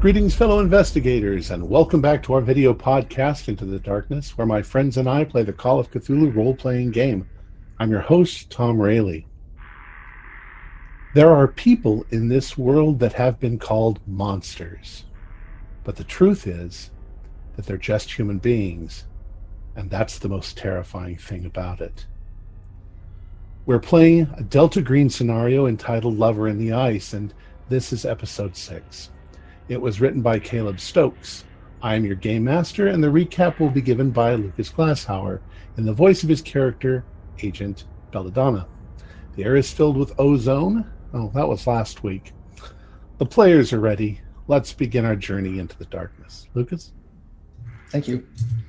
Greetings, fellow investigators, and welcome back to our video podcast, Into the Darkness, where my friends and I play the Call of Cthulhu role-playing game. I'm your host, Tom Rayleigh. There are people in this world that have been called monsters, but the truth is that they're just human beings, and that's the most terrifying thing about it. We're playing a Delta Green scenario entitled Lover in the Ice, and this is episode 6. It was written by Caleb Stokes. I am your game master, and the recap will be given by Lucas Glasshauer in the voice of his character, Agent Belladonna. The air is filled with ozone. Oh, that was last week. The players are ready. Let's begin our journey into the darkness. Lucas? Thank you.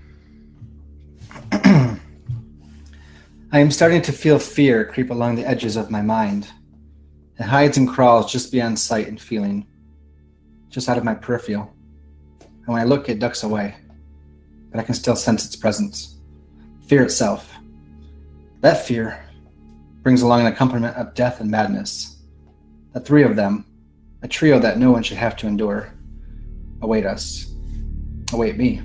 I am starting to feel fear creep along the edges of my mind. It hides and crawls just beyond sight and feeling, just out of my peripheral. And when I look, it ducks away, but I can still sense its presence. Fear itself. That fear brings along an accompaniment of death and madness. The three of them, a trio that no one should have to endure, await us, await me.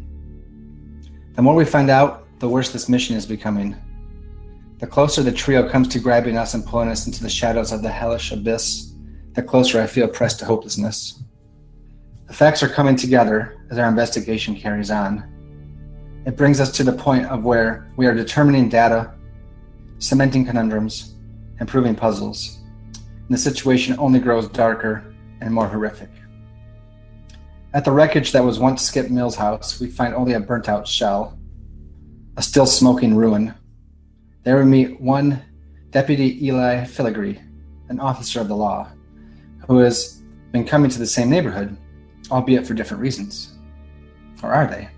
The more we find out, the worse this mission is becoming. The closer the trio comes to grabbing us and pulling us into the shadows of the hellish abyss, the closer I feel pressed to hopelessness. The facts are coming together as our investigation carries on. It brings us to the point of where we are determining data, cementing conundrums, and proving puzzles. And the situation only grows darker and more horrific. At the wreckage that was once Skip Mills' house, we find only a burnt-out shell, a still smoking ruin. There we meet one Deputy Eli Filigree, an officer of the law, who has been coming to the same neighborhood, albeit for different reasons. Or are they?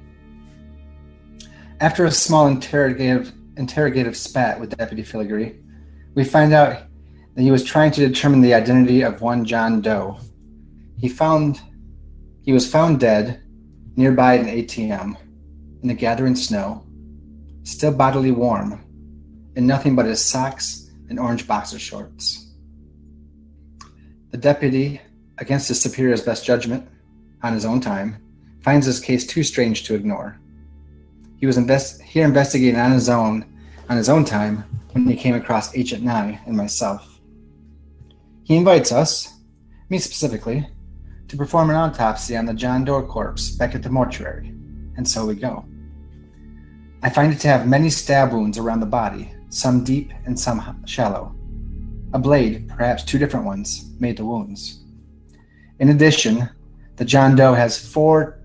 After a small interrogative spat with Deputy Filigree, we find out that he was trying to determine the identity of one John Doe. He was found dead nearby an ATM in the gathering snow, still bodily warm, in nothing but his socks and orange boxer shorts. The deputy, against his superior's best judgment, on his own time, finds this case too strange to ignore. He was here investigating on his own time when he came across Agent Nye and myself. He invites us, me specifically, to perform an autopsy on the John Doe corpse back at the mortuary, and so we go. I find it to have many stab wounds around the body, some deep and some shallow. A blade, perhaps 2 different ones, made the wounds. In addition, the John Doe has 4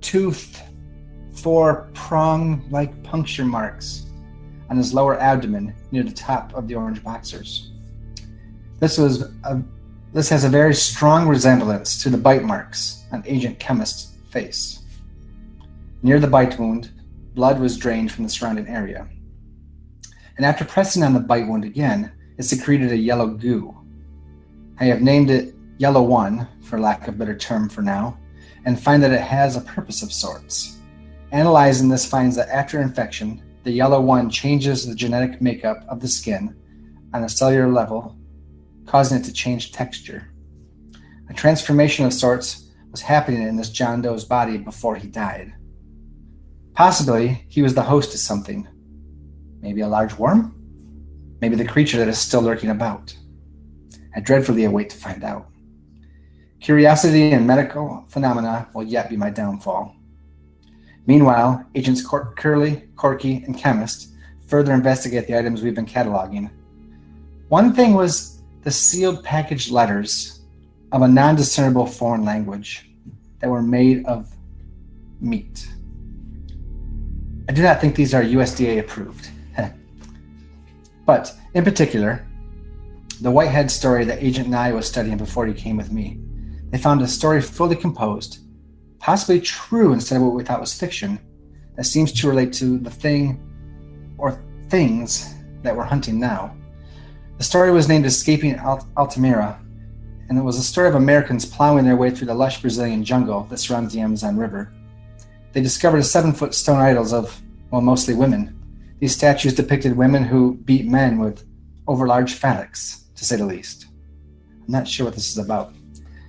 prong-like puncture marks on his lower abdomen near the top of the orange boxers. This has a very strong resemblance to the bite marks on Agent Chemist's face. Near the bite wound, blood was drained from the surrounding area. And after pressing on the bite wound again, it secreted a yellow goo. I have named it Yellow 1, for lack of a better term for now, and find that it has a purpose of sorts. Analyzing this finds that after infection, the Yellow 1 changes the genetic makeup of the skin on a cellular level, causing it to change texture. A transformation of sorts was happening in this John Doe's body before he died. Possibly, he was the host of something. Maybe a large worm? Maybe the creature that is still lurking about. I dreadfully await to find out. Curiosity and medical phenomena will yet be my downfall. Meanwhile, Agents Curly, Corky, and Chemist further investigate the items we've been cataloging. One thing was the sealed packaged letters of a non-discernible foreign language that were made of meat. I do not think these are USDA approved. But, in particular, the Whitehead story that Agent Nye was studying before he came with me. They found a story fully composed, possibly true instead of what we thought was fiction, that seems to relate to the thing or things that we're hunting now. The story was named Escaping Altamira, and it was a story of Americans plowing their way through the lush Brazilian jungle that surrounds the Amazon River. They discovered 7-foot stone idols of, well, mostly women. These statues depicted women who beat men with overlarge phallics, to say the least. I'm not sure what this is about.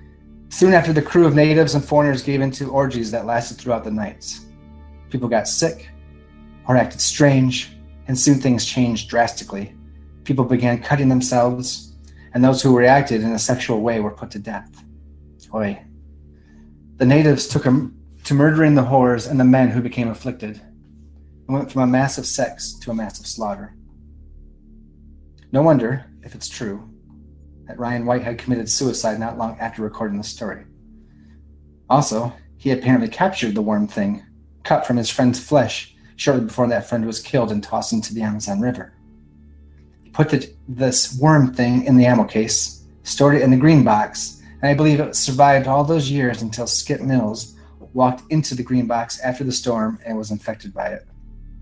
Soon after, the crew of natives and foreigners gave into orgies that lasted throughout the nights. People got sick or acted strange, and soon things changed drastically. People began cutting themselves, and those who reacted in a sexual way were put to death. Oy. The natives took to murdering the whores and the men who became afflicted, and went from a massive sex to a massive slaughter. No wonder, if it's true, that Ryan Whitehead committed suicide not long after recording the story. Also, he apparently captured the worm thing, cut from his friend's flesh, shortly before that friend was killed and tossed into the Amazon River. He put this worm thing in the ammo case, stored it in the green box, and I believe it survived all those years until Skip Mills walked into the green box after the storm and was infected by it.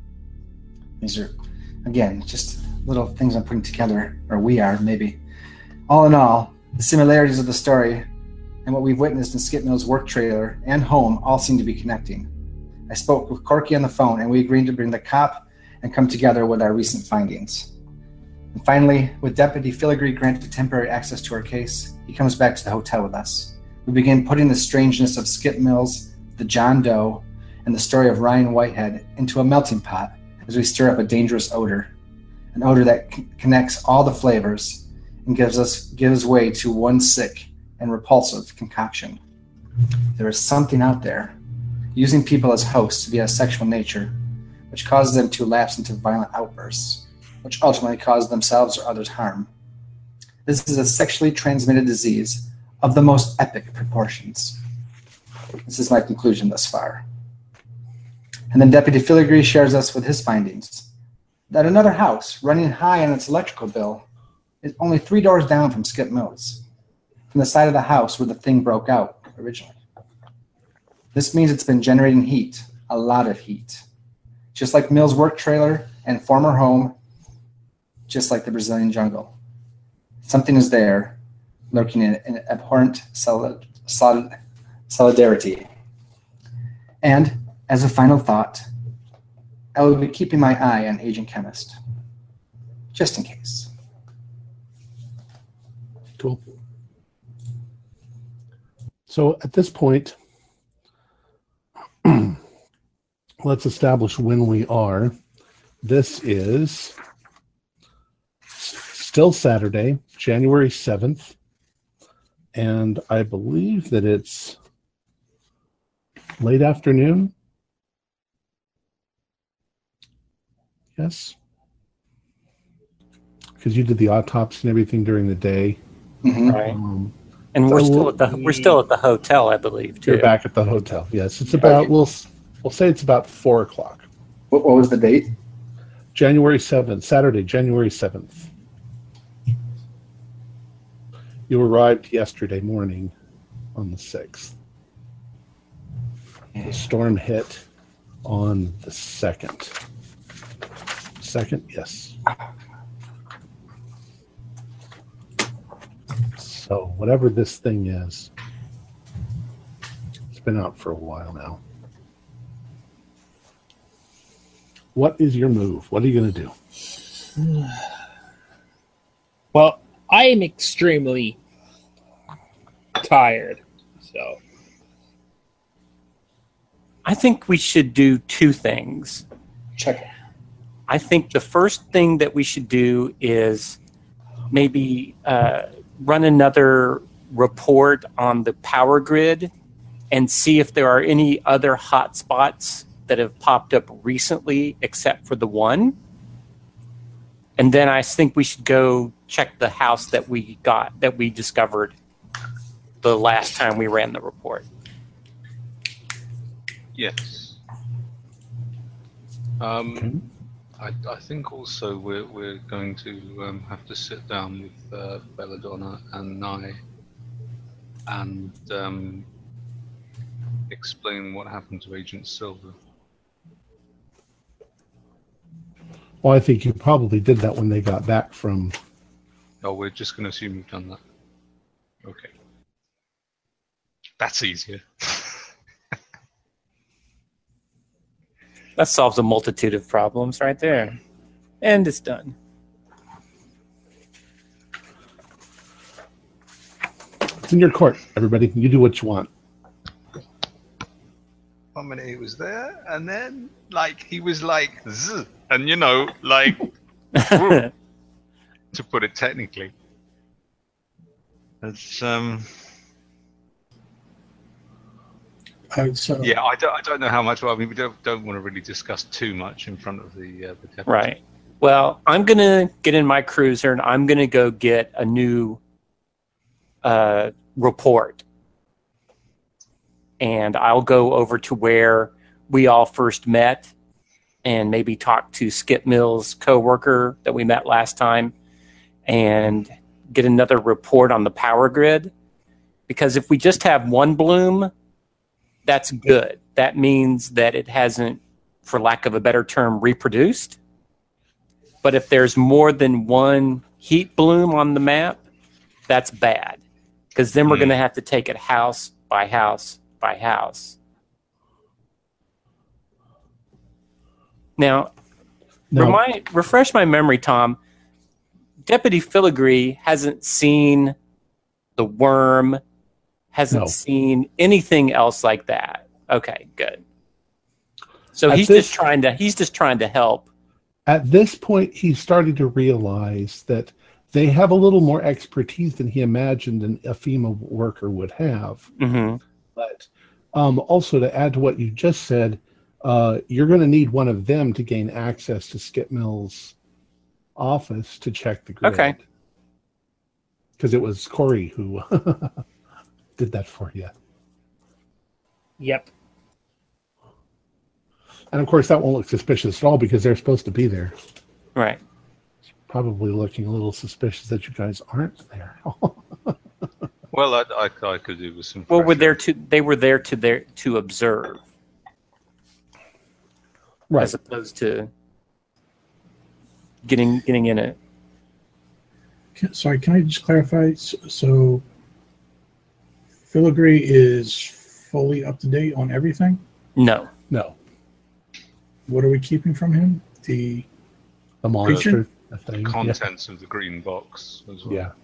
These are, again, just little things I'm putting together, or we are, maybe. All in all, the similarities of the story and what we've witnessed in Skip Mills' work trailer and home all seem to be connecting. I spoke with Corky on the phone, and we agreed to bring the cop and come together with our recent findings. And finally, with Deputy Filigree granted temporary access to our case, he comes back to the hotel with us. We begin putting the strangeness of Skip Mills, the John Doe, and the story of Ryan Whitehead into a melting pot as we stir up a dangerous odor, an odor that connects all the flavors and gives way to one sick and repulsive concoction. There is something out there using people as hosts via sexual nature, which causes them to lapse into violent outbursts, which ultimately cause themselves or others harm. This is a sexually transmitted disease of the most epic proportions. This is my conclusion thus far. And then Deputy Filigree shares us with his findings, that another house running high on its electrical bill is only 3 doors down from Skip Mills, from the side of the house where the thing broke out originally. This means it's been generating heat, a lot of heat. Just like Mills' work trailer and former home, just like the Brazilian jungle. Something is there, lurking in an abhorrent solidarity. And, as a final thought, I will be keeping my eye on Agent Chemist, just in case. Cool. So at this point, let's establish when we are. This is still Saturday, January 7th, and I believe that it's late afternoon. Yes, because you did the autopsy and everything during the day, right? And we're still at the hotel, I believe. Too. You're back at the hotel. Yes, it's about we'll say it's about 4 o'clock. What was the date? January 7th, Saturday, January 7th. You arrived yesterday morning on the 6th. The storm hit on the 2nd. Second, yes. So whatever this thing is, it's been out for a while now. What is your move? What are you going to do? Well, I am extremely tired, so I think we should do 2 things. Check it. I think the first thing that we should do is maybe run another report on the power grid and see if there are any other hot spots that have popped up recently except for the one. And then I think we should go check the house that we discovered the last time we ran the report. Yes. I think also we're going to have to sit down with Belladonna and Nye and explain what happened to Agent Silver. Well, I think you probably did that when they got back from... Oh, we're just going to assume you've done that. Okay. That's easier. That solves a multitude of problems right there. And it's done. It's in your court, everybody. You do what you want. 1 minute he was there, and then he was like, zzz, and to put it technically, it's So yeah. I don't know how much. Well, I mean, we don't want to really discuss too much in front of the deputy. Right. Well, I'm gonna get in my cruiser and I'm gonna go get a new report. And I'll go over to where we all first met and maybe talk to Skip Mills' coworker that we met last time and get another report on the power grid. Because if we just have one bloom, that's good. That means that it hasn't, for lack of a better term, reproduced. But if there's more than one heat bloom on the map, that's bad. Because then we're going to have to take it house by house by house. Now, refresh my memory, Tom. Deputy Filigree hasn't seen the worm, hasn't seen anything else like that. Okay, good. So he's just trying to help. At this point, he's starting to realize that they have a little more expertise than he imagined a FEMA worker would have. Mm-hmm. But also to add to what you just said, you're going to need one of them to gain access to Skip Mills' office to check the grid. Okay. Because it was Corey who did that for you. Yep. And of course, that won't look suspicious at all because they're supposed to be there. Right. It's probably looking a little suspicious that you guys aren't there. Well, I could do with some. Well, they were there to observe, Right. as opposed to getting in it. Sorry, can I just clarify? So Filigree is fully up to date on everything? No. What are we keeping from him? The monster thing. Contents of the green box as well. Yeah.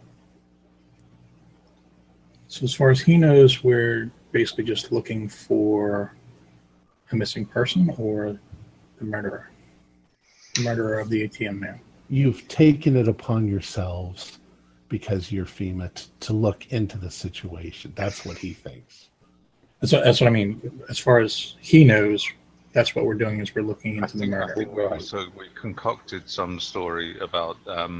So as far as he knows, we're basically just looking for a missing person or the murderer. The murderer of the ATM man. You've taken it upon yourselves because you're FEMA to look into the situation. That's what he thinks. That's what I mean. As far as he knows, that's what we're doing is we're looking into the murder. I think we concocted some story about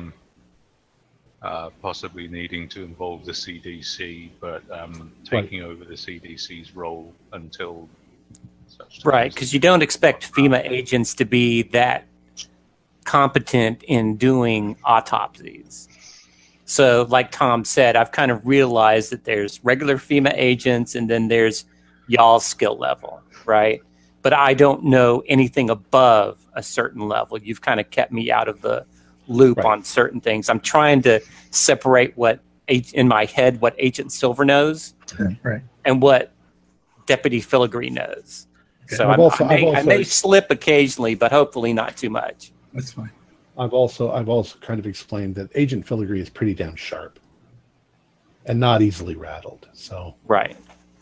possibly needing to involve the CDC, but taking over the CDC's role until such time. Right, because you don't expect FEMA agents to be that competent in doing autopsies. So, like Tom said, I've kind of realized that there's regular FEMA agents and then there's y'all's skill level, right? But I don't know anything above a certain level. You've kind of kept me out of the loop on certain things. I'm trying to separate in my head what Agent Silver knows and what Deputy Filigree knows. Okay. So I may slip occasionally, but hopefully not too much. That's fine. I've also kind of explained that Agent Filigree is pretty damn sharp and not easily rattled. So right.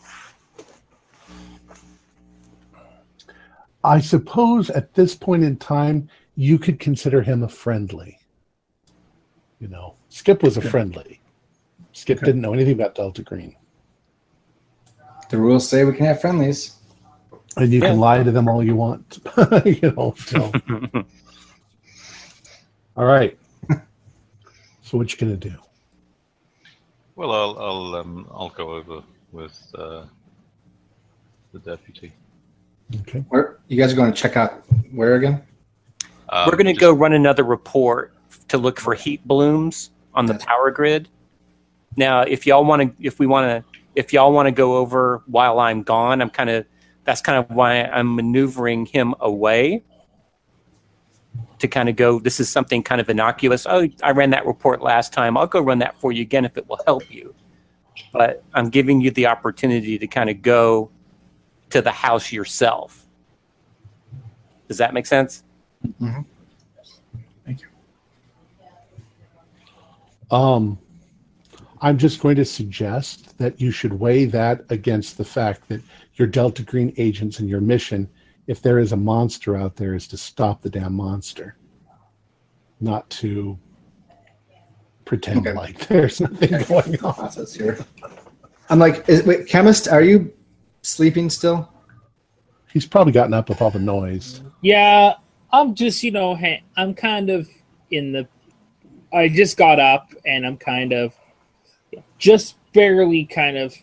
I suppose at this point in time, you could consider him a friendly. You know, Skip was a friendly. Skip didn't know anything about Delta Green. The rules say we can have friendlies. And you can lie to them all you want. So. All right. So what you gonna do? Well, I'll go over with the deputy. Okay. Where you guys are going to check out? Where again? We're going to go run another report to look for heat blooms on the power grid. Now, if y'all want to go over while I'm gone, that's kind of why I'm maneuvering him away to kind of go. This is something kind of innocuous. Oh, I ran that report last time. I'll go run that for you again if it will help you. But I'm giving you the opportunity to kind of go to the house yourself. Does that make sense? Mm-hmm. Thank you. I'm just going to suggest that you should weigh that against the fact that you're Delta Green agents and your mission, if there is a monster out there, is to stop the damn monster, not to pretend like there's nothing going on. Process here. I'm like, wait, chemist, are you sleeping still? He's probably gotten up with all the noise. Yeah, I'm just, I'm kind of I just got up and I'm kind of just barely kind of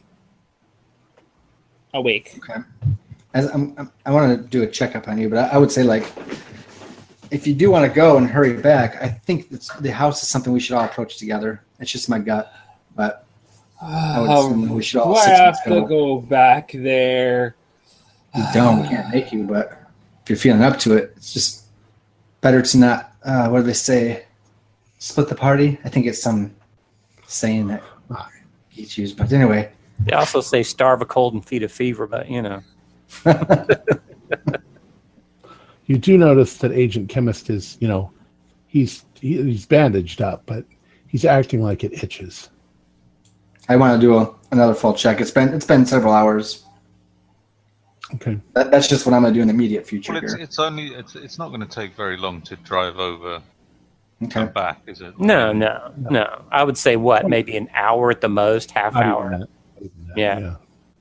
awake. Okay. I want to do a checkup on you, but I would say, like, if you do want to go and hurry back, I think the house is something we should all approach together. It's just my gut, but I would assume we should all. Do I have to go back there? You don't. We can't make you, but if you're feeling up to it, it's just better to not. What do they say? Split the party. I think it's some saying that you choose. But anyway, They also say starve a cold and feed a fever, but You do notice that Agent Chemist is, he's bandaged up, but he's acting like it itches. I want to do another full check. It's been several hours. Okay. That's just what I'm going to do in the immediate future. Well, here. it's not going to take very long to drive over and back, is it? No. I would say maybe an hour at the most, half hour. Yeah.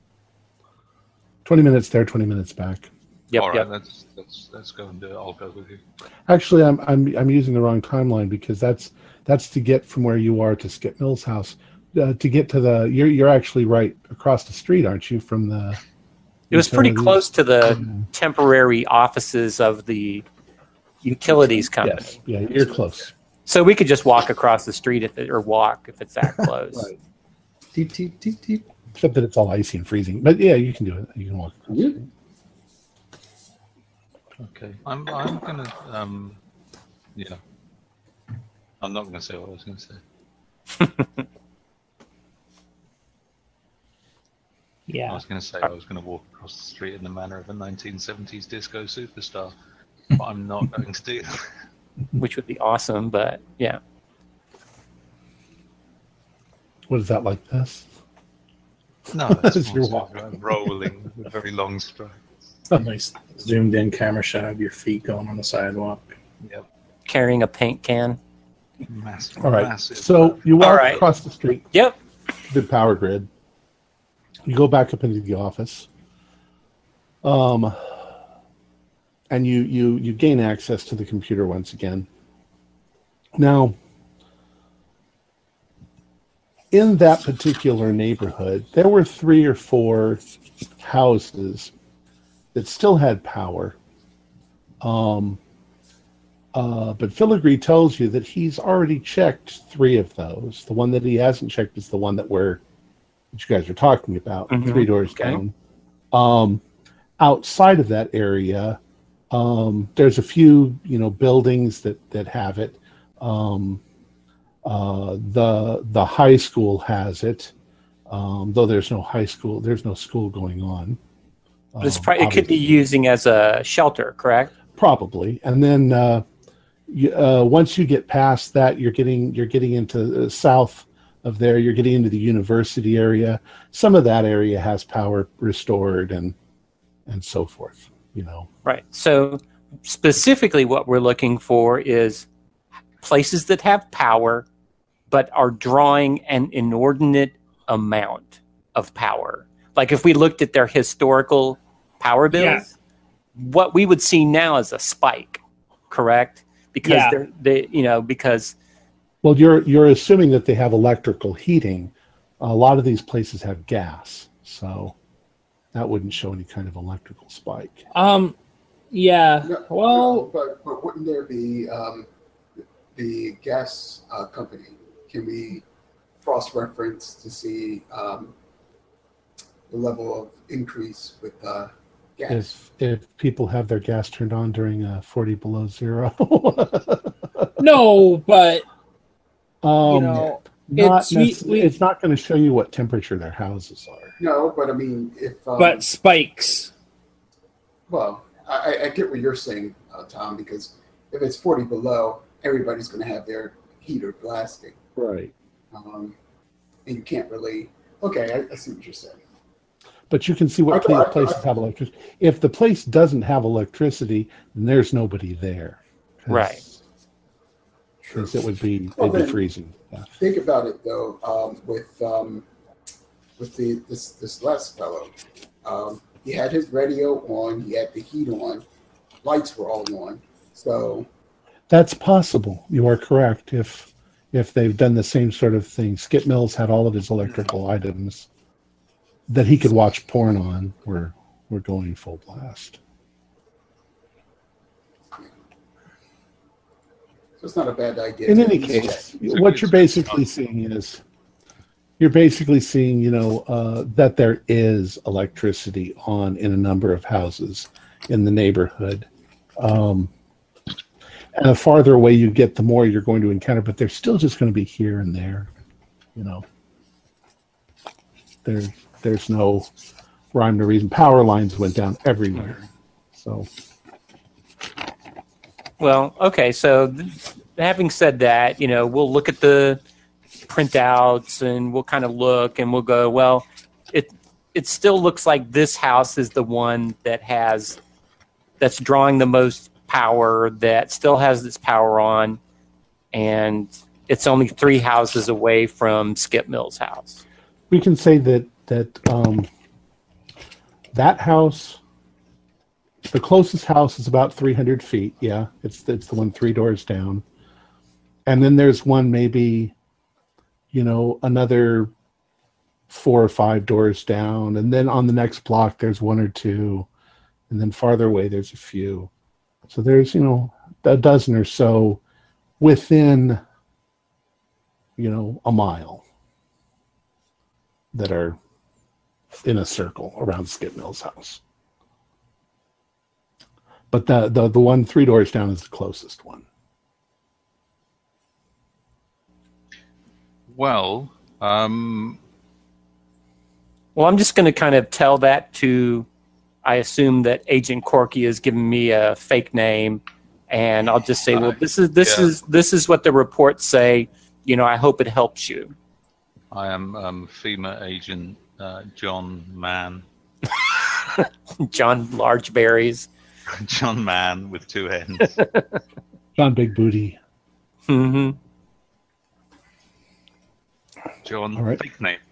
20 minutes there, 20 minutes back. Yep. All right, Yep. let's go and do it. I'll go with you. Actually, I'm using the wrong timeline because that's to get from where you are to Skip Mill's house. To get to you're actually right across the street, aren't you? From the. It was pretty close to the temporary offices of the utilities company. Yes. Yeah, you're close. So we could just walk across the street if it's that close. Right. Deep, deep, deep, deep. Except that it's all icy and freezing. But yeah, you can do it. You can walk across the street. Okay, I'm gonna yeah. I'm not gonna say what I was gonna say. Yeah. I was gonna say I was gonna walk across the street in the manner of a 1970s disco superstar, but I'm not going to do that. Which would be awesome, but yeah. What is that, like this? No, it's As you're more walking. sort of rolling with very long strides. Nice zoomed in camera shot of your feet going on the sidewalk. Yep, Carrying a paint can. massive. All right. Massive. So you walk All right. across the street, Yep. the power grid. You go back up into the office. And you gain access to the computer once again. Now, in that particular neighborhood, there were 3 or 4 houses that still had power. But Filigree tells you that he's already checked 3 of those. The one that he hasn't checked is the one that you guys are talking about, 3 doors down. Outside of that area, there's a few, buildings that have it. The high school has it, though there's no high school. There's no school going on. But it could be using as a shelter, correct? Probably. And then once you get past that, you're getting into south of there. You're getting into the university area. Some of that area has power restored and so forth. Right. So specifically what we're looking for is places that have power but are drawing an inordinate amount of power. Like if we looked at their historical power bills, what we would see now is a spike, correct? Because because well, you're assuming that they have electrical heating. A lot of these places have gas, so that wouldn't show any kind of electrical spike. Yeah. No, Well, but wouldn't there be the gas company? Can we cross-reference to see the level of increase with gas? If people have their gas turned on during 40 below zero. no, but it's not going to show you what temperature their houses are. No, but I mean, if but spikes. well, I get what you're saying, Tom, because if it's 40 below, everybody's going to have their heater blasting. Right. and you can't really. Okay, I see what you're saying. But you can see what places have electricity. If the place doesn't have electricity, then there's nobody there. Right. Because it would be, Well, it'd be freezing. Yeah. Think about it though, with this last fellow. He had his radio on, he had the heat on, lights were all on. So that's possible. You are correct. If they've done the same sort of thing, Skip Mills had all of his electrical items that he could watch porn on. We're going full blast. So it's not a bad idea. In any case, what you're basically seeing is that there is electricity on in a number of houses in the neighborhood. And the farther away you get, the more you're going to encounter, but they're still just going to be here and there. There's no rhyme or reason. Power lines went down everywhere. So. Well, okay, so having said that, we'll look at the printouts and we'll kind of look and we'll go, well, it still looks like this house is the one that's drawing the most power, that still has its power on, and it's only 3 houses away from Skip Mills' house. We can say that house, the closest house is about 300 feet. Yeah, it's the one 3 doors down. And then there's one maybe, another 4 or 5 doors down. And then on the next block, there's 1 or 2. And then farther away, there's a few. So there's, a dozen or so within, a mile that are in a circle around Skip Mills' house. But the one 3 doors down is the closest one. Well, I'm just going to kind of tell that to, I assume that Agent Corky has given me a fake name, and I'll just say, well, this is what the reports say. I hope it helps you. I am FEMA agent John Mann. John Largeberries. John Mann with 2 N's. John Big Booty. Mm-hmm. John, all right. Fake name.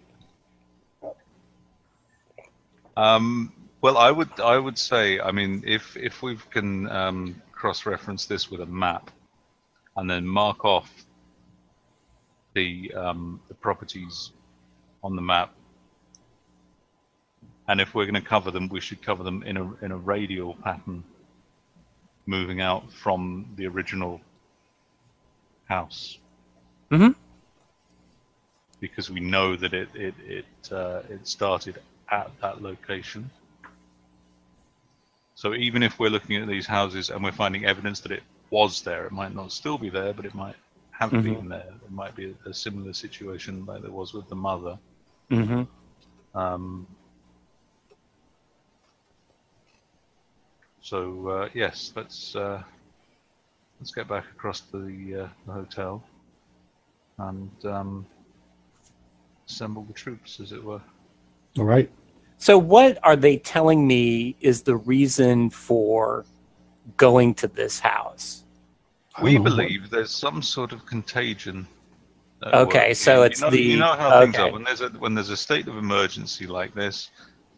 Well, I would say, if we can cross-reference this with a map, and then mark off the properties on the map, and if we're going to cover them, we should cover them in a radial pattern, moving out from the original house. Mm-hmm. Because we know that it started at that location. So even if we're looking at these houses and we're finding evidence that it was there, it might not still be there, but it might have been there. It might be a similar situation like there was with the mother. Mm-hmm. Yes, let's get back across to the hotel and assemble the troops, as it were. All right. So what are they telling me is the reason for going to this house? We believe there's some sort of contagion. Okay, so it's you know how things are when there's a state of emergency like this.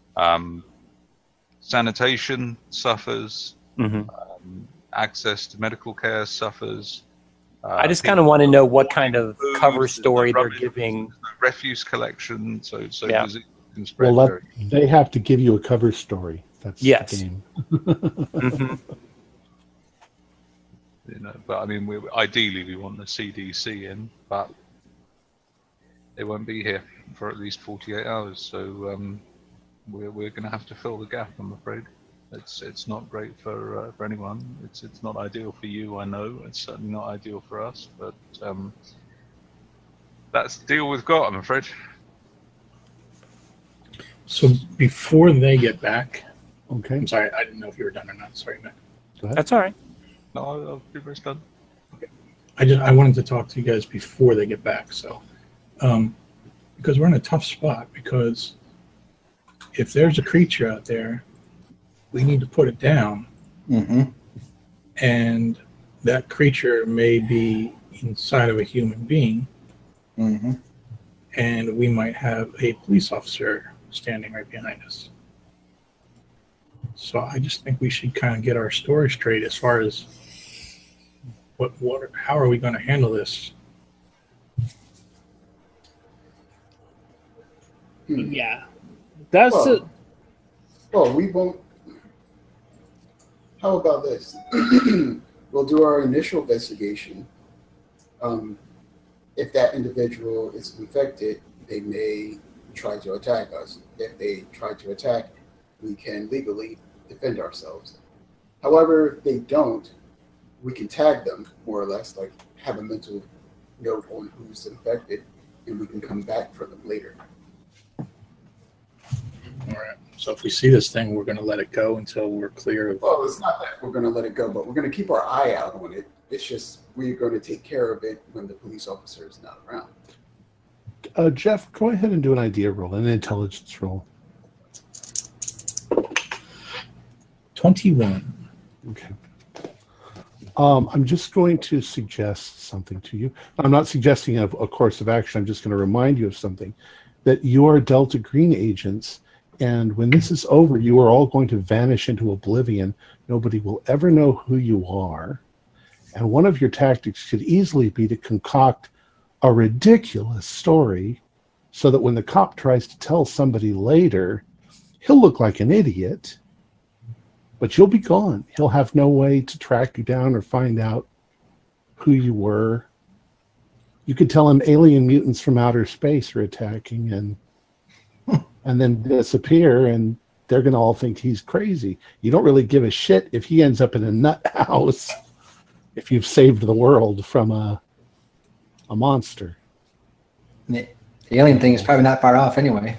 Sanitation suffers. Access to medical care suffers. I just kind of want to know what kind of cover story they're giving. Refuse collection, so yeah. Disease can spread. Well, they have to give you a cover story. That's the game. Mm-hmm. But ideally we want the CDC in, but they won't be here for at least 48 hours. So we're going to have to fill the gap, I'm afraid. It's not great for anyone. It's not ideal for you, I know. It's certainly not ideal for us, but that's the deal we've got, I'm afraid. So before they get back, okay. I'm sorry, I didn't know if you were done or not. Sorry, Matt. Go ahead. That's all right. No, I'll be very done. Okay. I wanted to talk to you guys before they get back. So because we're in a tough spot, because if there's a creature out there, we need to put it down. Mm-hmm. And that creature may be inside of a human being. Mm-hmm. And we might have a police officer standing right behind us. So I just think we should kind of get our story straight as far as how are we going to handle this? Yeah, that's well, we won't. How about this? We'll do our initial investigation. If that individual is infected, they may try to attack us. If they try to attack, we can legally defend ourselves. However, if they don't, we can tag them, more or less, like have a mental note on who's infected, and we can come back for them later. All right. So if we see this thing, we're going to let it go until we're clear of... Well, it's not that we're going to let it go, but we're going to keep our eye out on it. It's just we're going to take care of it when the police officer is not around. Jeff, go ahead and do an idea roll, an intelligence roll. 21. Okay. I'm just going to suggest something to you. I'm not suggesting a course of action. I'm just going to remind you of something, that you are Delta Green agents, and when this is over, you are all going to vanish into oblivion. Nobody will ever know who you are. And one of your tactics could easily be to concoct a ridiculous story so that when the cop tries to tell somebody later, he'll look like an idiot, but you'll be gone. He'll have no way to track you down or find out who you were. You could tell him alien mutants from outer space are attacking and then disappear, and they're going to all think he's crazy. You don't really give a shit if he ends up in a nut house if you've saved the world from a monster. The alien thing is probably not far off anyway.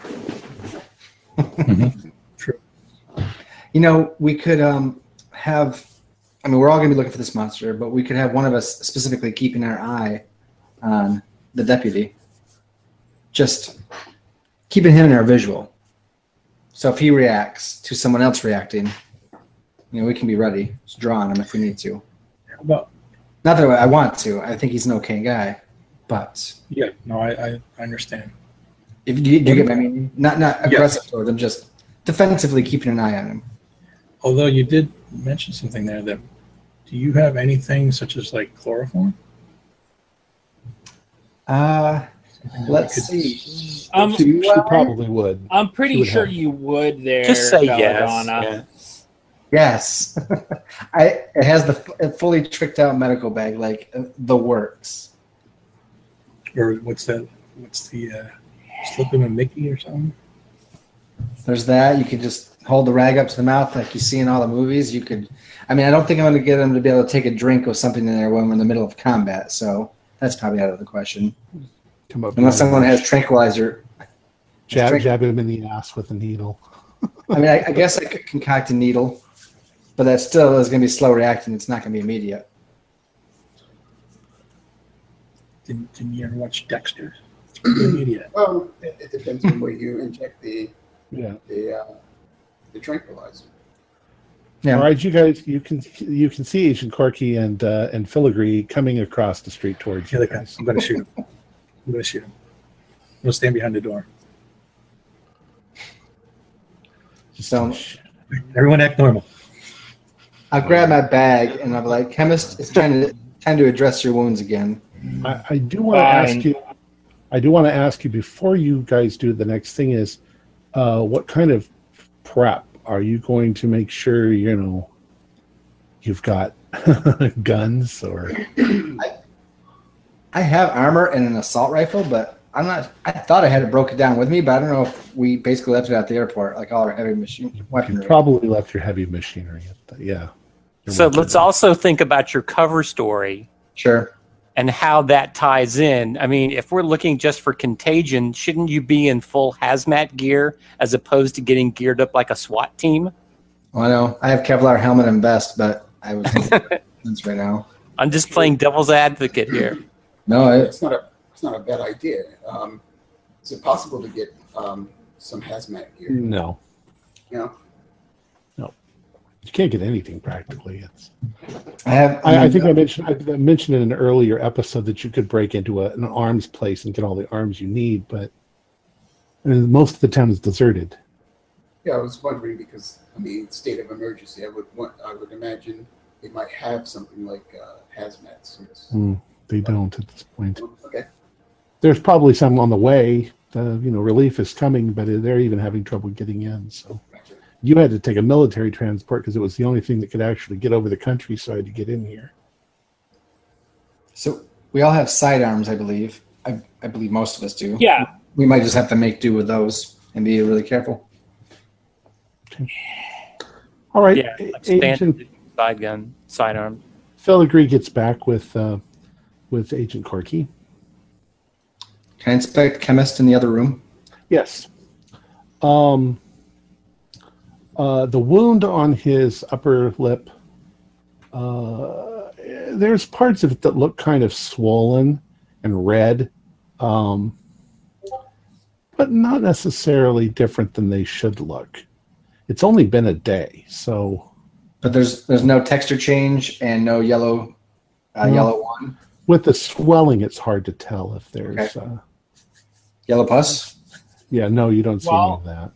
Mm-hmm. True. You know, we could have... I mean, we're all going to be looking for this monster, but we could have one of us specifically keeping our eye on the deputy. Just keeping him in our visual. So if he reacts to someone else reacting, you know, we can be ready to draw on him if we need to. Well, not that I want to. I think he's an okay guy, but yeah, no, I understand. If you get my meaning, not aggressive towards him, just defensively keeping an eye on him. Although you did mention something there, that do you have anything such as like chloroform? Let's see. She probably would. I'm pretty sure you would there. Just say Belladonna. yes. Yes. It has the fully tricked out medical bag, like the works. Or what's that? What's the slip him a Mickey or something? There's that. You could just hold the rag up to the mouth like you see in all the movies. You could. I mean, I don't think I'm going to get him to be able to take a drink with something in there when we're in the middle of combat. So that's probably out of the question. Come up Unless someone has tranquilizer. jab him in the ass with a needle. I mean, I guess I could concoct a needle, but that still is going to be slow reacting. It's not going to be immediate. Didn't you ever watch Dexter? It's pretty immediate. Well, it depends on where you inject the tranquilizer. Yeah. All right, you guys, you can see Agent Corky and Filigree coming across the street towards you Yeah, guys. I'm going to shoot him. I'm going to stand behind the door. So Everyone act normal. I'll grab my bag and I'll be like, "Chemist, it's time to address your wounds again." I do want to ask you. I do want to ask you before you guys do the next thing is, what kind of prep are you going to make sure you've got guns or? I have armor and an assault rifle, but I'm not. I thought I had it broken down with me, but I don't know if we basically left it at the airport, like all our heavy machine weaponry. You probably left your heavy machinery at the, yeah. So let's also think about your cover story. Sure. And how that ties in. I mean, if we're looking just for contagion, shouldn't you be in full hazmat gear as opposed to getting geared up like a SWAT team? Well, I know I have Kevlar helmet and vest, but I was that's right now. I'm just playing devil's advocate here. No, It's not a bad idea. Is it possible to get some hazmat gear? No, No. you can't get anything practically. It's. I I think I mentioned in an earlier episode that you could break into an arms place and get all the arms you need, but most of the town is deserted. Yeah, I was wondering because state of emergency. I would imagine they might have something like hazmat suits. They don't at this point. Okay. There's probably some on the way. Relief is coming, but they're even having trouble getting in. So Gotcha. you had to take a military transport because it was the only thing that could actually get over the countryside to get in here. So we all have sidearms, I believe. I believe most of us do. Yeah. We might just have to make do with those and be really careful. All right. Yeah, like Agent standard sidearm. Filigree gets back with Agent Corky. Can I inspect chemist in the other room? Yes. The wound on his upper lip, there's parts of it that look kind of swollen and red, but not necessarily different than they should look. It's only been a day, so. But there's no texture change and no yellow one. With the swelling, it's hard to tell if there's. Okay. Yellow pus? Yeah, no, you don't see any of that.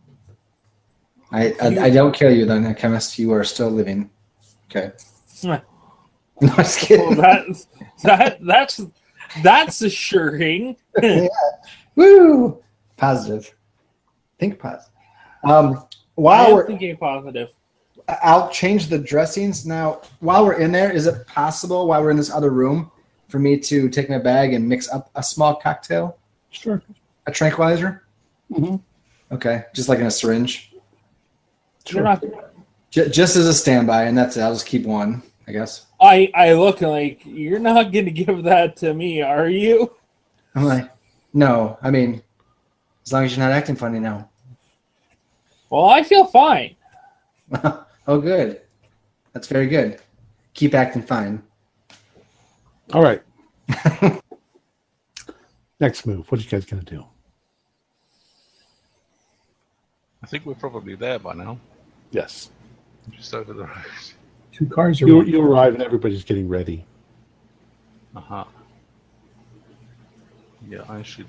I don't kill you then, chemist. You are still living. Okay. No, I'm just kidding. Well, that's assuring. Yeah. Woo! Positive. Think positive. While we're thinking positive. I'll change the dressings now. While we're in there, is it possible while we're in this other room for me to take my bag and mix up a small cocktail? Sure. A tranquilizer? Mm-hmm. Okay, just like in a syringe. Sure. Just as a standby, and that's it. I'll just keep one, I guess. I look like you're not going to give that to me, are you? I'm like, no. I mean, as long as you're not acting funny now. Well, I feel fine. Oh, good. That's very good. Keep acting fine. All right. Next move. What are you guys going to do? I think we're probably there by now. Yes. Just over the road. 2 cars are. You arrive and everybody's getting ready. Uh-huh. Yeah, I should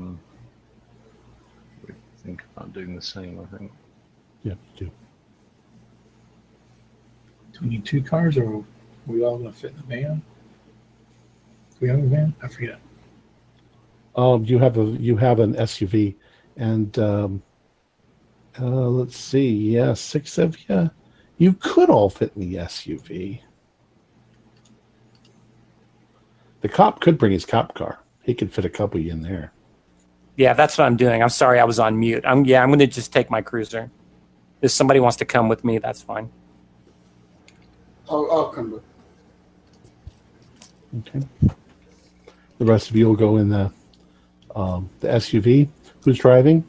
think about doing the same, I think. Yeah, do. Do we need 2 cars, or are we all going to fit in the van? Do we have a van? I forget. You have an SUV, and let's see. Yeah, 6 of you. You could all fit in the SUV. The cop could bring his cop car. He could fit a couple of you in there. Yeah, that's what I'm doing. I'm sorry I was on mute. I'm going to just take my cruiser. If somebody wants to come with me, that's fine. I'll come with. Okay. The rest of you will go in the SUV. Who's driving?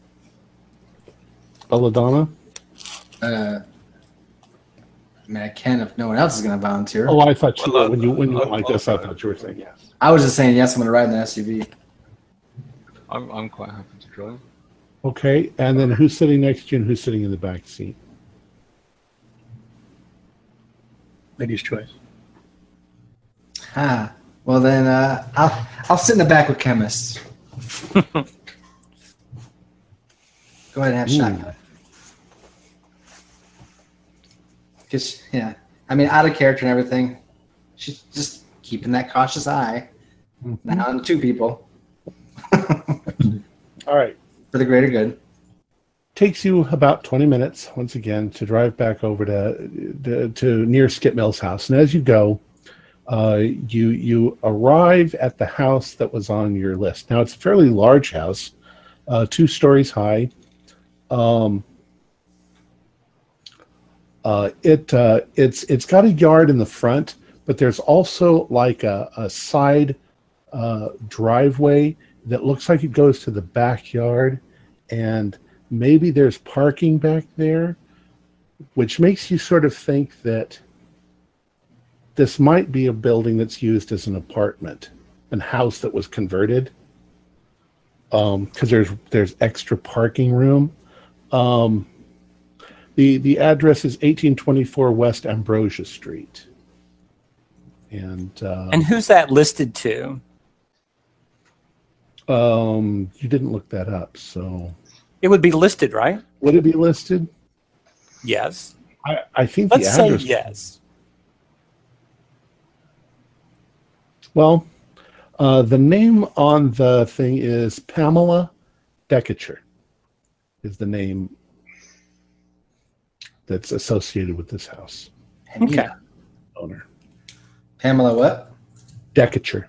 Belladonna? I mean, I can if no one else is going to volunteer. Oh, I thought you when you went like this, I thought you were saying yes. I was just saying yes. I'm going to ride in the SUV. I'm quite happy to drive. Okay, and then who's sitting next to you and who's sitting in the back seat? Lady's choice. Well then, I'll sit in the back with chemists. Go ahead and have shotgun. Because yeah, I mean, out of character and everything. She's just keeping that cautious eye. Now on 2 people. All right. For the greater good. Takes you about 20 minutes, once again, to drive back over to near Skip Mill's house. And as you go, you arrive at the house that was on your list. Now, it's a fairly large house, 2 stories high. It's got a yard in the front, but there's also like a side driveway that looks like it goes to the backyard, and maybe there's parking back there, which makes you sort of think that this might be a building that's used as an apartment, a house that was converted. because there's extra parking room. The address is 1824 West Ambrosia Street. And who's that listed to? You didn't look that up, so It would be listed, right? would it be listed? Yes. I think Let's the say address. yes. Well, the name on the thing is Pamela Decatur. Is the name that's associated with this house. Okay. Owner. Pamela what? Decatur.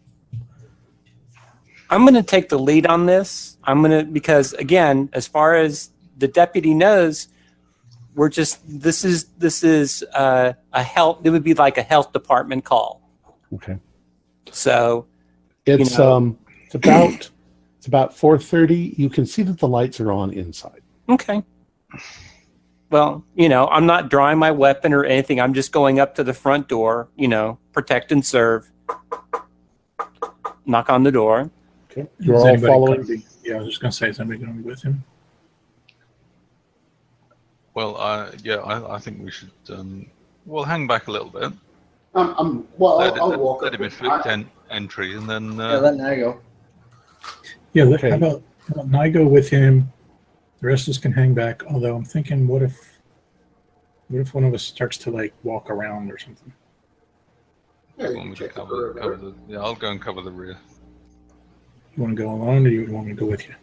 I'm going to take the lead on this. Because again, as far as the deputy knows, this is a health. It would be like a health department call. Okay. So It's about 4:30. You can see that the lights are on inside. okay. Well, I'm not drawing my weapon or anything. I'm just going up to the front door. Protect and serve. Knock on the door. Okay. You're Is all anybody following. gonna be- yeah, I was just going to say, is anybody going to be with him? Well, I think we should. We'll hang back a little bit. I'll walk Let up him with- inflict entry, and then Yeah, let Nye go. Yeah, Okay. how about I go with him? The rest of us can hang back. Although I'm thinking, what if one of us starts to walk around or something? Yeah, you want can me to check the cover perimeter. the. I'll go and cover the rear. You want to go alone, or you want me to go with you?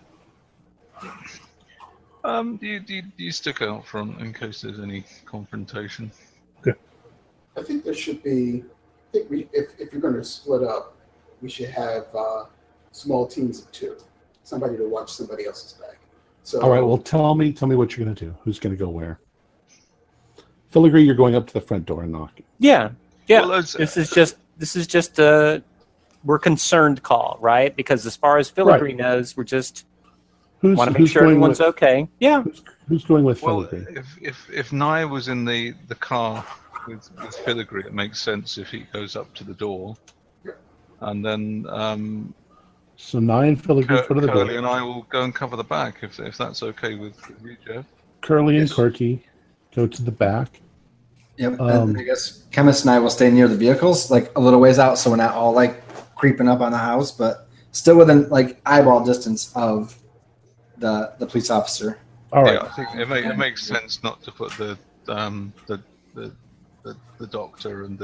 Do you stick out front in case there's any confrontation? I think there should be. I think if you're going to split up, we should have small teams of 2. Somebody to watch somebody else's back. So All right. Well, tell me what you're going to do. Who's going to go where? Filigree, you're going up to the front door and knocking. Yeah. Well, as- this is just a we're concerned call, right? Because as far as Filigree knows, we're just want to make sure going everyone's with, okay. Yeah. Who's going with Well, Filigree? if Nye was in the car with Filigree, it makes sense if he goes up to the door, and then So 9 Filigree go to the Curly door. and I will go and cover the back if that's okay with you, Jeff. Curly and Yes. Corky go to the back. Yep. Um, I guess Chemist and I will stay near the vehicles, a little ways out, so we're not all creeping up on the house, but still within eyeball distance of the police officer. All right. Yeah, I think it makes sense not to put the doctor and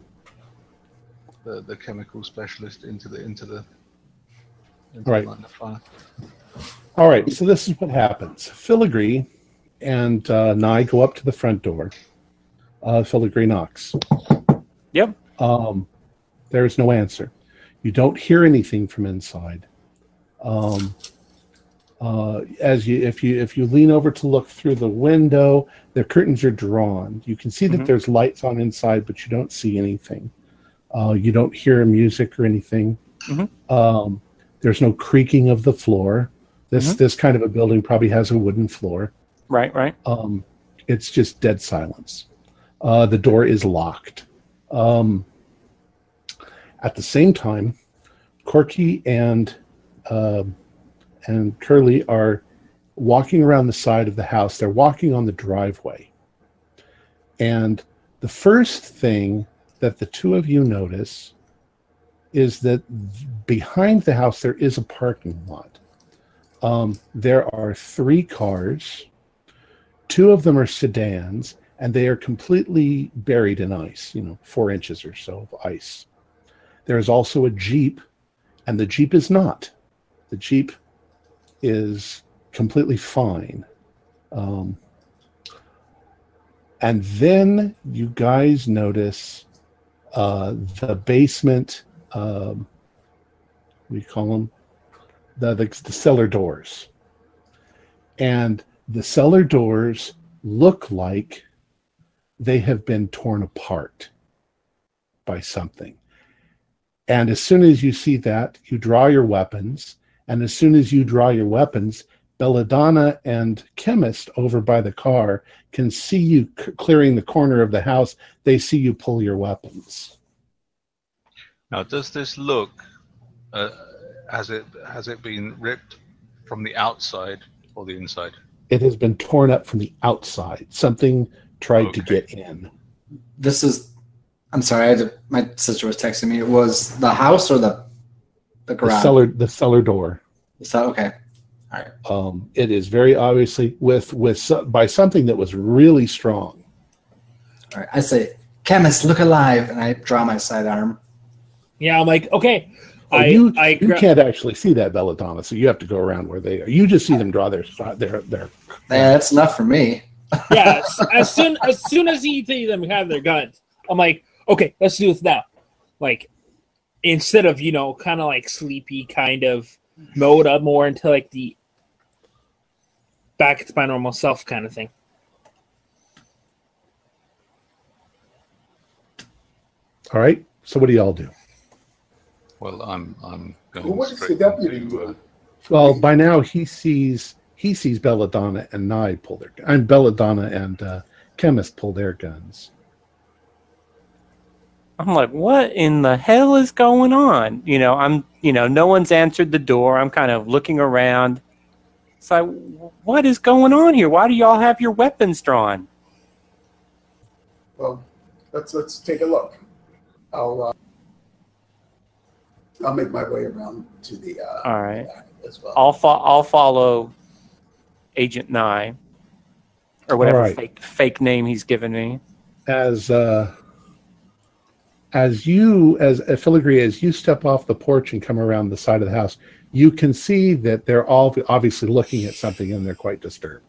the chemical specialist into the Right. line of fire. All right. So this is what happens. Filigree and Nye go up to the front door. Filigree knocks. Yep. There's no answer. You don't hear anything from inside. If you lean over to look through the window, the curtains are drawn. You can see that Mhm. there's lights on inside, but you don't see anything. You don't hear music or anything. Mhm. There's no creaking of the floor. This kind of a building probably has a wooden floor. Right. It's just dead silence. The door is locked. At the same time, Corky and Curly are walking around the side of the house. They're walking on the driveway. And the first thing that the two of you notice is that behind the house there is a parking lot. There are 3 cars. 2 of them are sedans, and they are completely buried in ice, 4 inches or so of ice. There is also a Jeep, and the Jeep is not. The Jeep is completely fine. And then you guys notice the basement, what do you call them? The cellar doors. And the cellar doors look like they have been torn apart by something. And as soon as you see that, you draw your weapons. And as soon as you draw your weapons, Belladonna and Chemist over by the car can see you clearing the corner of the house. They see you pull your weapons. Now, does this look has it been ripped from the outside or the inside? It has been torn up from the outside. Something tried to Okay. get in. This is. I'm sorry. My sister was texting me. It was the house or the garage. The cellar door. So okay. All right. It is very obviously by something that was really strong. All right. I say, chemist, look alive, and I draw my sidearm. Yeah, I'm like, okay. You can't actually see that, Belladonna, so you have to go around where they are. You just see them draw their. Yeah, that's enough for me. Yeah, as soon as you see them have their guns, I'm like, okay, let's do this now. Like, instead of kind of like sleepy kind of mode, up more into like the back to my normal self kind of thing. All right. So what do y'all do? Well, I'm going. Well, what is the straight deputy into, doing? Well, by now he sees Belladonna and Nye pull their. And Belladonna and Chemist pull their guns. I'm like, what in the hell is going on? No one's answered the door. I'm kind of looking around. It's like, what is going on here? Why do y'all have your weapons drawn? Well, let's take a look. I'll make my way around to the All right. as well. I'll follow Agent Nye, or whatever All right. fake name he's given me. As Filigree, as you step off the porch and come around the side of the house, you can see that they're all obviously looking at something and they're quite disturbed.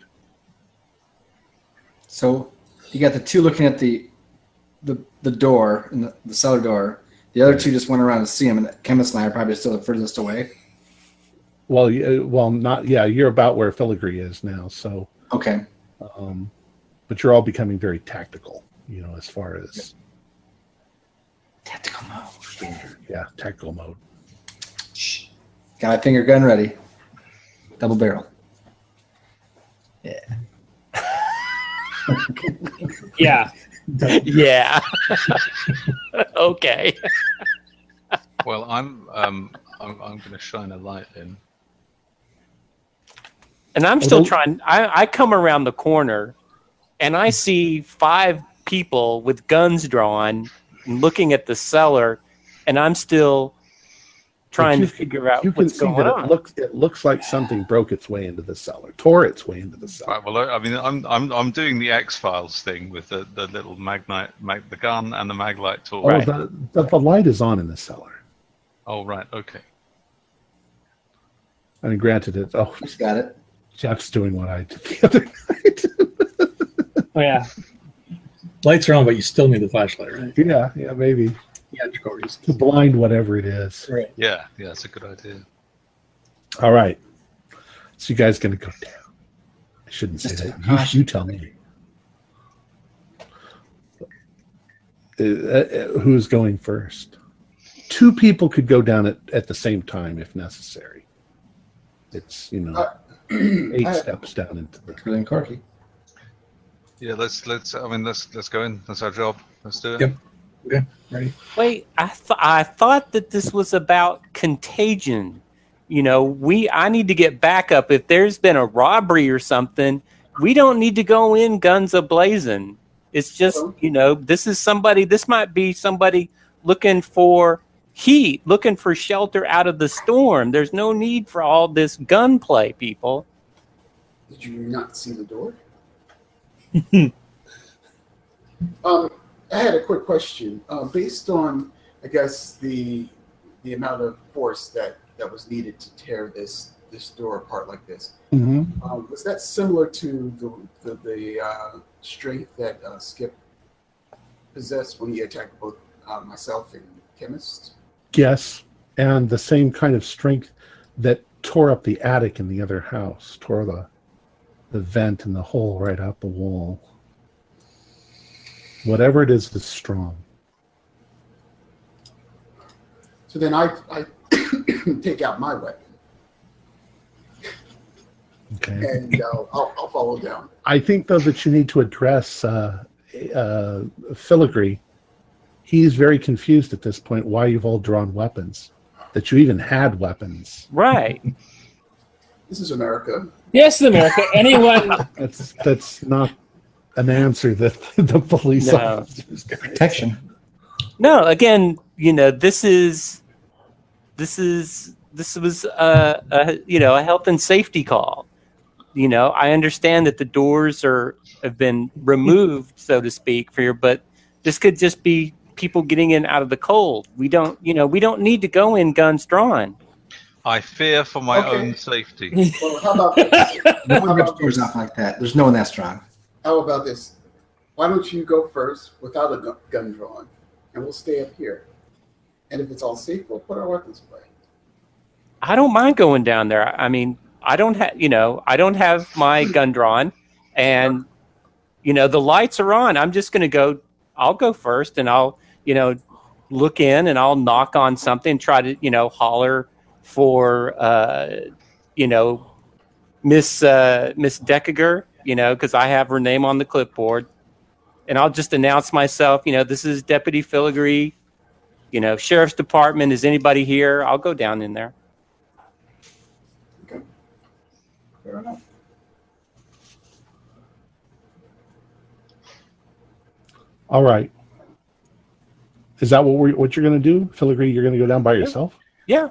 So you got the two looking at the door and the cellar door. The other two just went around to see him, and the chemist and I are probably still the furthest away. Well, not. Yeah, you're about where Filigree is now. So, Okay. but you're all becoming very tactical. As far as Tactical mode. tactical mode. Shh. Got my finger gun ready. Double barrel. Yeah. Yeah. Yeah. Okay. Well, I'm going to shine a light in. And I'm still trying. I come around the corner, and I see 5 people with guns drawn, looking at the cellar, and I'm still trying to figure out You can what's see going that on. it looks like something broke its way into the cellar, tore its way into the cellar. Right. Well, I mean, I'm doing the X-Files thing with the little the gun and the maglite tool. Oh, Right. the light is on in the cellar. Oh, right. Okay. I mean, granted, Just got it. Jeff's doing what I did the other night. Oh yeah. Lights are on, but you still need the flashlight, right? Yeah, maybe Theatrical reasons. to blind whatever it is. Right. Yeah. It's a good idea. All right. So you guys going to go down? I shouldn't say Just a that. caution. You tell me. Who's going first? 2 people could go down at the same time if necessary. It's 8 steps down into the. Really corky. Yeah. Let's go in. That's our job. Let's do it. Yep. Okay. Ready? Wait, I thought that this was about contagion. I need to get backup. If there's been a robbery or something, we don't need to go in guns ablazing. It's just, this might be somebody looking for heat, looking for shelter out of the storm. There's no need for all this gunplay, people. Did you not see the door? I had a quick question. Based on, I guess, the amount of force that was needed to tear this door apart like this, was that similar to the strength that Skip possessed when he attacked both myself and Chemist? Yes, and the same kind of strength that tore up the attic in the other house, tore the vent and the hole right out the wall. Whatever it is strong. So then I take out my weapon Okay. and I'll follow down. I think, though, that you need to address Filigree. He's very confused at this point why you've all drawn weapons. that you even had weapons. Right. This is America. Yes, America. Anyone? That's not an answer that the police No. officers get. Protection. No, again, this was a health and safety call. I understand that the doors have been removed, so to speak, but this could just be people getting in out of the cold. We don't need to go in guns drawn. I fear for my Okay. own safety. Well, how about this? No one rips doors off like that. There's no one that strong. How about this? Why don't you go first without a gun drawn, and we'll stay up here. And if it's all safe, we'll put our weapons away. I don't mind going down there. I mean, I don't have my gun drawn, and the lights are on. I'm just going to go. I'll go first, and I'll look in, and I'll knock on something, try to holler for Miss Deckiger, because I have her name on the clipboard, and I'll just announce myself. This is Deputy Filigree. Sheriff's Department. Is anybody here? I'll go down in there. Okay. Fair enough. All right. Is that what you're going to do, Filigree? You're going to go down by yourself? Yeah.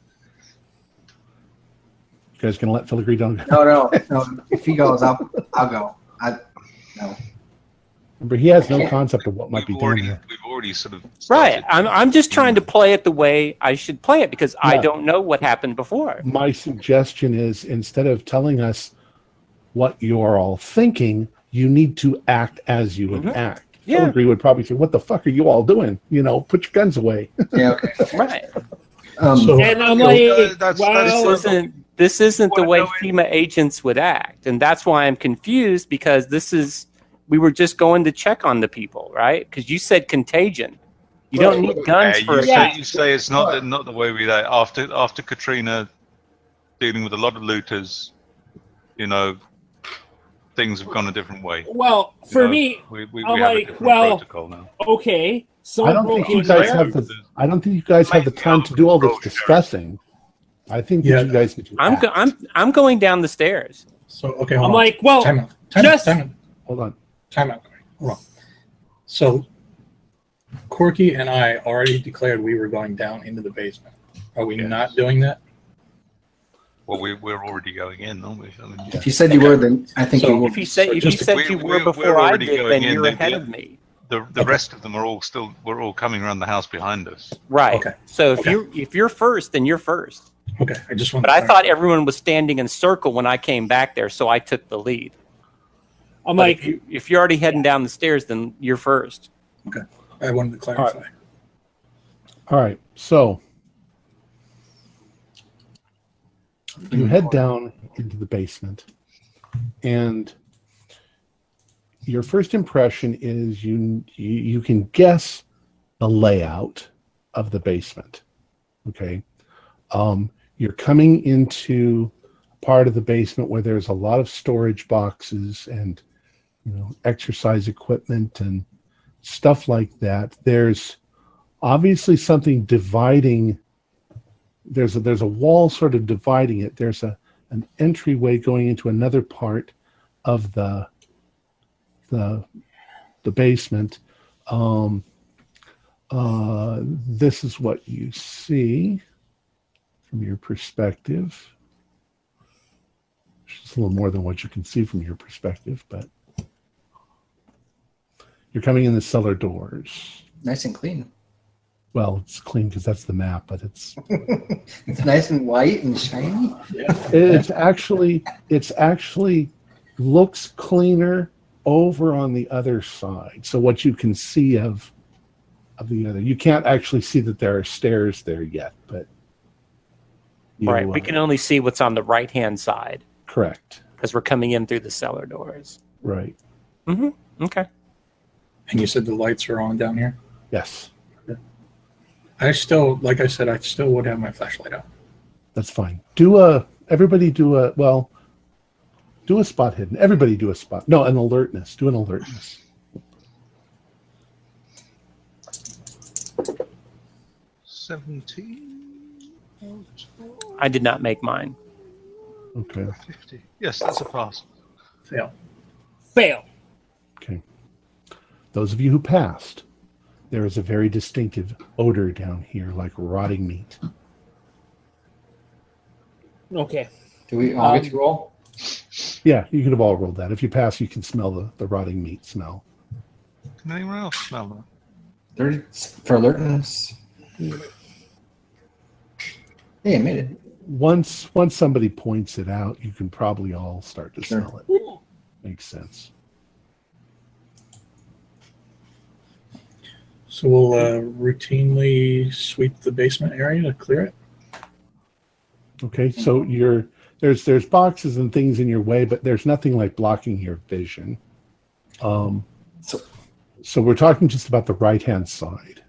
You guys going to let Filigree down? No. If he goes, I'll go. No. Remember, he has no concept of what might be down there. We've already sort of Right. started. I'm just trying to play it the way I should play it because I don't know what happened before. My suggestion is, instead of telling us what you're all thinking, you need to act as you would act. Yeah. Filigree would probably say, "What the fuck are you all doing? Put your guns away." Yeah, okay. Right. So- And I'm that's- wow. This isn't the Wanna way go in? FEMA agents would act, and that's why I'm confused because we were just going to check on the people, right? Because you said contagion. You don't need guns for Yeah. You say it's not the way we that after Katrina dealing with a lot of looters, things have gone a different way. Well, You for know, me, we I'm have a like, different well, protocol now. okay. I Someone don't broke think you in guys there. have the time to do all this discussing. I think that you guys need to act. I'm going down the stairs. So okay, hold I'm on. like, well, Time out. Hold on. Hold on. So Corky and I already declared we were going down into the basement. Are we not doing that? Well, we're already going in, aren't we? I mean, If you said you were, then I think So- you If would. you said we're- you were we're before I already did, going then in. you're The- ahead the- of me. the rest of them are we're all coming around the house behind us. Right. Okay. So if Okay. you're first, then you're first. Okay, I just want. But I thought everyone was standing in a circle when I came back there, so I took the lead. I'm But like, if you're already heading down the stairs, then you're first. Okay, I wanted to clarify. All right. So you head down into the basement, and your first impression is you can guess the layout of the basement. Okay. You're coming into part of the basement where there's a lot of storage boxes and exercise equipment and stuff like that. There's obviously something dividing. There's a wall sort of dividing it. There's an entryway going into another part of the basement. This is what you see from your perspective. It's a little more than what you can see from your perspective, but you're coming in the cellar doors. Nice and clean. Well, it's clean because that's the map, but it's It's nice and white and shiny. it's actually looks cleaner over on the other side. So what you can see of the other, you can't actually see that there are stairs there yet, but Right. We can only see what's on the right-hand side correct. because we're coming in through the cellar doors. Right. Mm-hmm. Okay. And you said the lights are on down here. Yes, I still, like I said, I still would have my flashlight out. that's fine. Everybody do a spot hidden. Everybody do a spot. No, an alertness. Do an alertness. 17. I did not make mine. Okay. 50. Yes, that's a pass. Fail. Fail. Okay. Those of you who passed, there is a very distinctive odor down here, like rotting meat. Okay. Do we all get to roll? Yeah, you could have all rolled that. If you pass, you can smell the rotting meat smell. Can anyone else smell that? 30 for alertness. Hey, I made it. Once somebody points it out, you can probably all start to Sure. smell it. Makes sense. So we'll routinely sweep the basement area to clear it. Okay, so there's boxes and things in your way, but there's nothing like blocking your vision. So we're talking just about the right-hand side.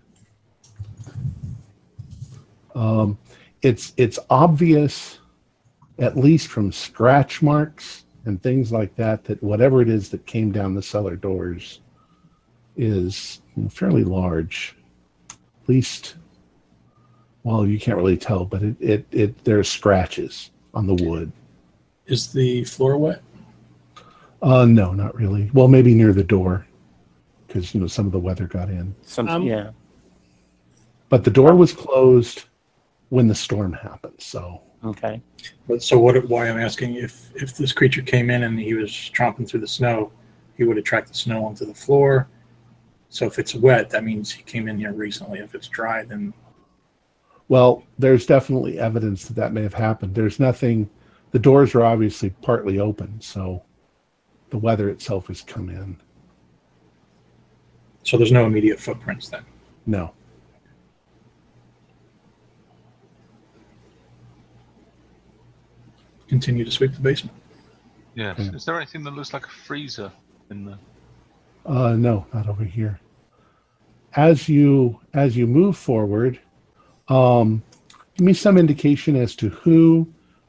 It's obvious, at least from scratch marks and things like that, that whatever it is that came down the cellar doors is fairly large. At least, well, you can't really tell, but there's scratches on the wood. Is the floor wet? No, not really. Well, maybe near the door, because some of the weather got in. Yeah. But the door was closed when the storm happened. So Okay. But why I'm asking, if this creature came in and he was tromping through the snow, he would attract the snow onto the floor. So if it's wet, that means he came in here recently. If it's dry, then... Well, there's definitely evidence that may have happened. There's nothing... The doors are obviously partly open, so the weather itself has come in. So there's no immediate footprints then? No. Continue to sweep the basement. Yes. Yeah. Is there anything that looks like a freezer in there? No, not over here. As you move forward, give me some indication as to who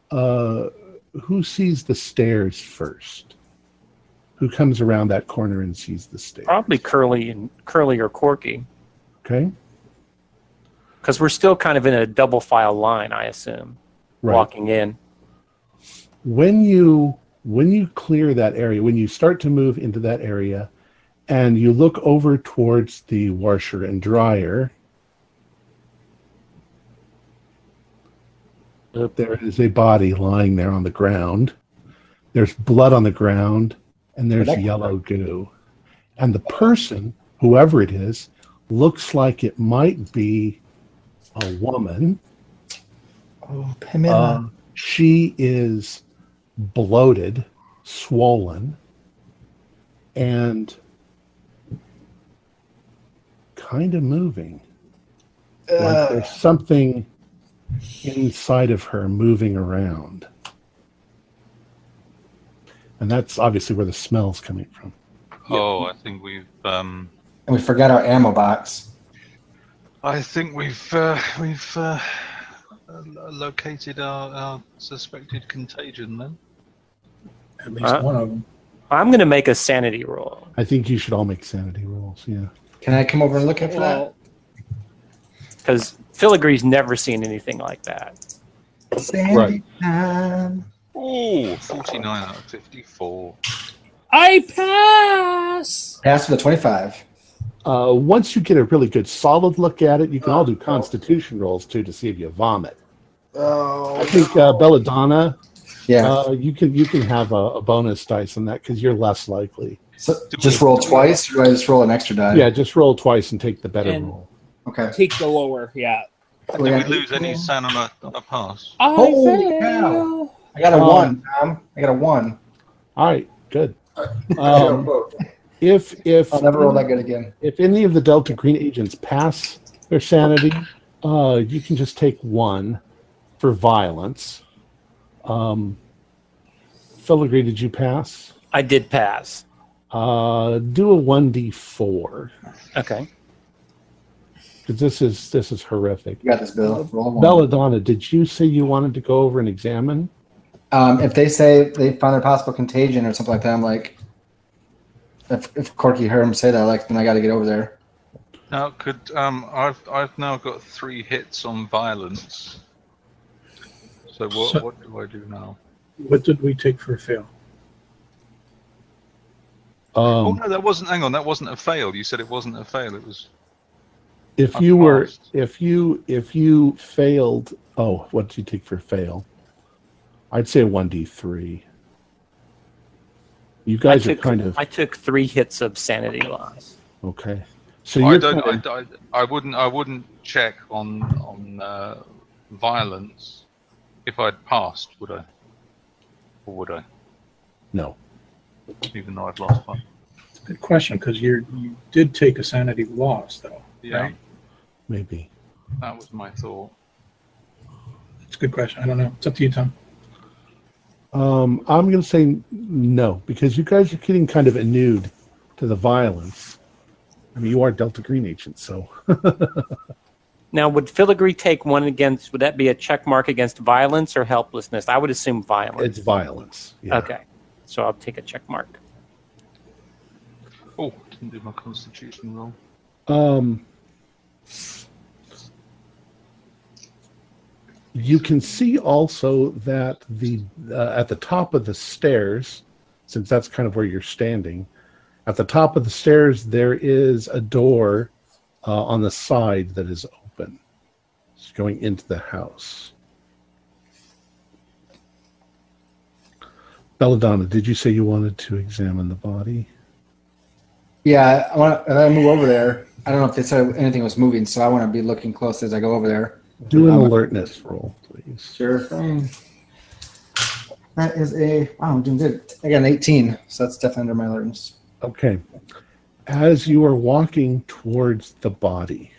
sees the stairs first. Who comes around that corner and sees the stairs? Probably Curly or Corky, Okay. because we're still kind of in a double file line, I assume, Right. walking in. When you clear that area, when you start to move into that area, and you look over towards the washer and dryer, there is a body lying there on the ground. There's blood on the ground, and there's yellow goo. And the person, whoever it is, looks like it might be a woman. Oh, Pamela. She is bloated, swollen, and kind of moving. Like there's something inside of her moving around. And that's obviously where the smell's coming from. Oh, I think we've. And we forgot our ammo box. I think we've located our suspected contagion. Then. At least one of them. I'm going to make a sanity roll. I think you should all make sanity rolls, yeah. Can I come over and look after that? Because Filigree's never seen anything like that. Sandy time. Oh, 49 out of 54. I pass. Pass with a 25. Once you get a really good solid look at it, you can all do constitution rolls too to see if you vomit. Oh, I think Belladonna, yeah. you can have a bonus dice on that because you're less likely. So just roll twice, or do I just roll an extra die? Yeah, just roll twice and take the better And- roll. Okay. Take the lower, yeah. Did we lose any sand on a pass? Holy cow. I got a 1, Tom. I got a 1. All right, good. Both. If I'll never roll that good again. If any of the Delta Green agents pass their sanity, you can just take 1 for violence. Filigree, did you pass? I did pass. Do a 1d4 Okay. because this is horrific. You got this, Bill. Roll 1. Belladonna, did you say you wanted to go over and examine? If they say they found a possible contagion or something like that, I'm like, if Corky heard him say that, like, then I got to get over there. Now, I've now got 3 hits on violence. So what do I do now? What did we take for a fail? Oh no, that wasn't. Hang on, that wasn't a fail. You said it wasn't a fail. It was. If I you were, passed. if you failed, oh, what did you take for fail? I'd say a 1d3. You guys are kind of I took 3 hits of sanity loss. okay. So I you're don't. kind of, I wouldn't check on violence if I'd passed, would I? Or would I? no. Even though I've lost one. It's a good question because you did take a sanity loss, though. Yeah, Right? Maybe. that was my thought. It's a good question. I don't know. It's up to you, Tom. I'm going to say no, because you guys are getting kind of inured to the violence. I mean, you are Delta Green agents, so. Now, would filigree take one against? Would that be a check mark against violence or helplessness? I would assume violence. It's violence. Yeah. Okay, so I'll take a check mark. Oh, didn't do my constitution roll. You can see also that the at the top of the stairs, since that's kind of where you're standing, at the top of the stairs there is a door on the side that is open. It's going into the house. Belladonna, did you say you wanted to examine the body? Yeah, I move over there. I don't know if they said anything was moving, so I want to be looking close as I go over there. Do an alertness roll, please. Sure thing. That is wow, I'm doing good. I got an 18, so that's definitely under my alertness. Okay. As you are walking towards the body,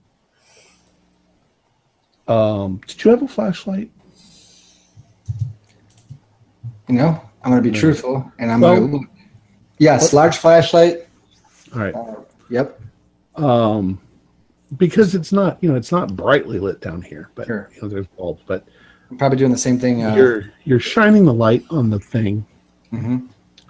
did you have a flashlight? You know, I'm going to be truthful, and I'm Well, going to look. Yes, large flashlight. All right. Yep. Because it's not, it's not brightly lit down here, but Sure. there's bulbs. But I'm probably doing the same thing. you're shining the light on the thing. Mhm.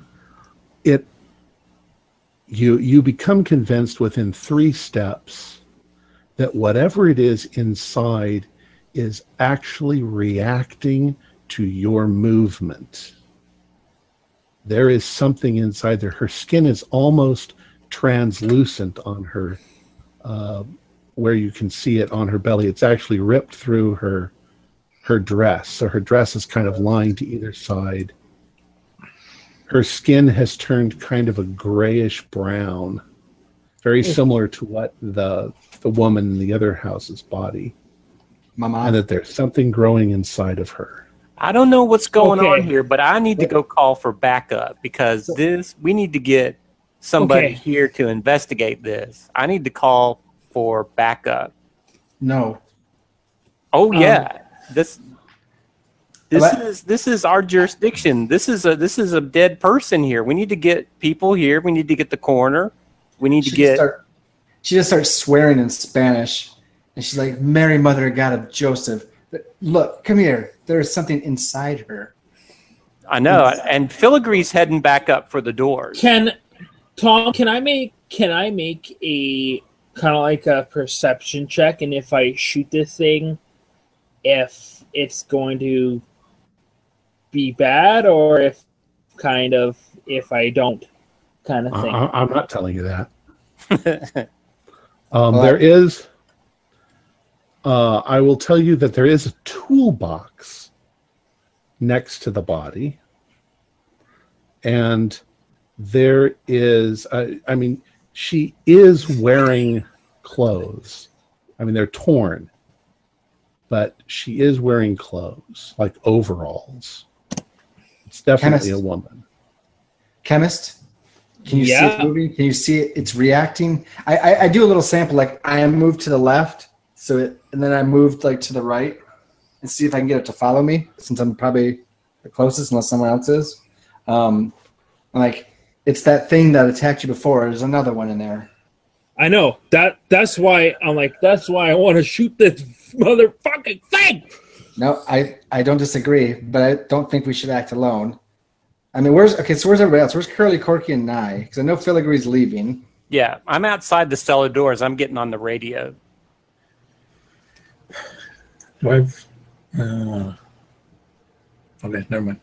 You become convinced within 3 steps that whatever it is inside is actually reacting to your movement. There is something inside there. Her skin is almost translucent on her, where you can see it on her belly. It's actually ripped through her dress. So her dress is kind of lying to either side. Her skin has turned kind of a grayish brown, very similar to what the woman in the other house's body. Mama. And that there's something growing inside of her. I don't know what's going Okay. on here, but I need to go call for backup because we need to get somebody Okay. here to investigate this. I need to call for backup. No. Oh yeah, this But- is our jurisdiction. This is a dead person here. We need to get people here. We need to get the coroner. We need to get. She just starts swearing in Spanish, and she's like, "Mary, Mother of God of Joseph, look, come here. There's something inside her." I know, and Filigree's heading back up for the doors. Can I make a kind of like a perception check, and if I shoot this thing, if it's going to be bad, or if I don't, kind of thing. I'm not telling you that. Well, There is. I will tell you that there is a toolbox next to the body, and there is. She is wearing clothes. I mean, they're torn, but she is wearing clothes, like overalls. It's definitely a woman. Chemist, can you see Yeah. it moving? Can you see it? It's reacting. I do a little sample, like I moved to the left, and then I moved like to the right, and see if I can get it to follow me, since I'm probably the closest, unless someone else is. Like it's that thing that attacked you before. There's another one in there. I know that's why I'm like, that's why I want to shoot this motherfucking thing. No, I don't disagree, but I don't think we should act alone. I mean, where's everybody else? Where's Curly, Corky, and Nye? Because I know Filigree's leaving. Yeah, I'm outside the cellar doors. I'm getting on the radio. Do I have Okay, never mind.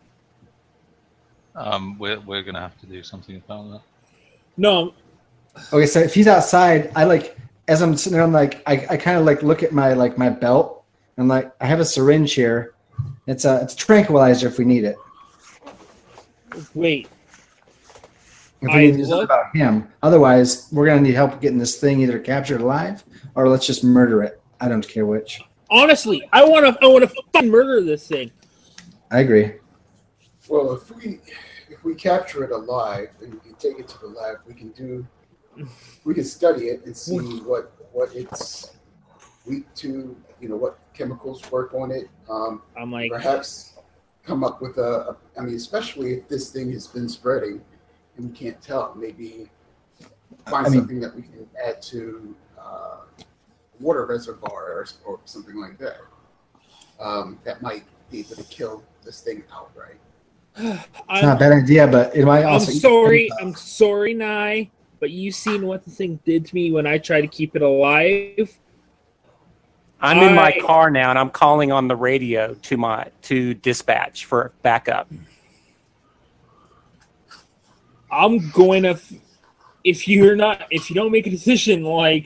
We're going to have to do something about that. No, Okay, so if he's outside, I like as I'm sitting there, I'm like I kind of like look at my my belt. And like I have a syringe here. It's a tranquilizer if we need it. wait. If I we need to do something look- about him. Otherwise, we're gonna need help getting this thing either captured alive or let's just murder it. I don't care which. Honestly, I want to fucking murder this thing. I agree. Well, if we capture it alive and we can take it to the lab, we can study it and see what it's weak to. You know, what chemicals work on it. I'm like, Perhaps come up with I mean, especially if this thing has been spreading and we can't tell, maybe find something that we can add to water reservoir or something like that. That might be able to kill this thing outright. It's not a bad idea, but it might I'm also. sorry, Nye, but you seen what the thing did to me when I tried to keep it alive. I'm in my car now, and I'm calling on the radio to dispatch for backup. I'm going to, if you don't make a decision in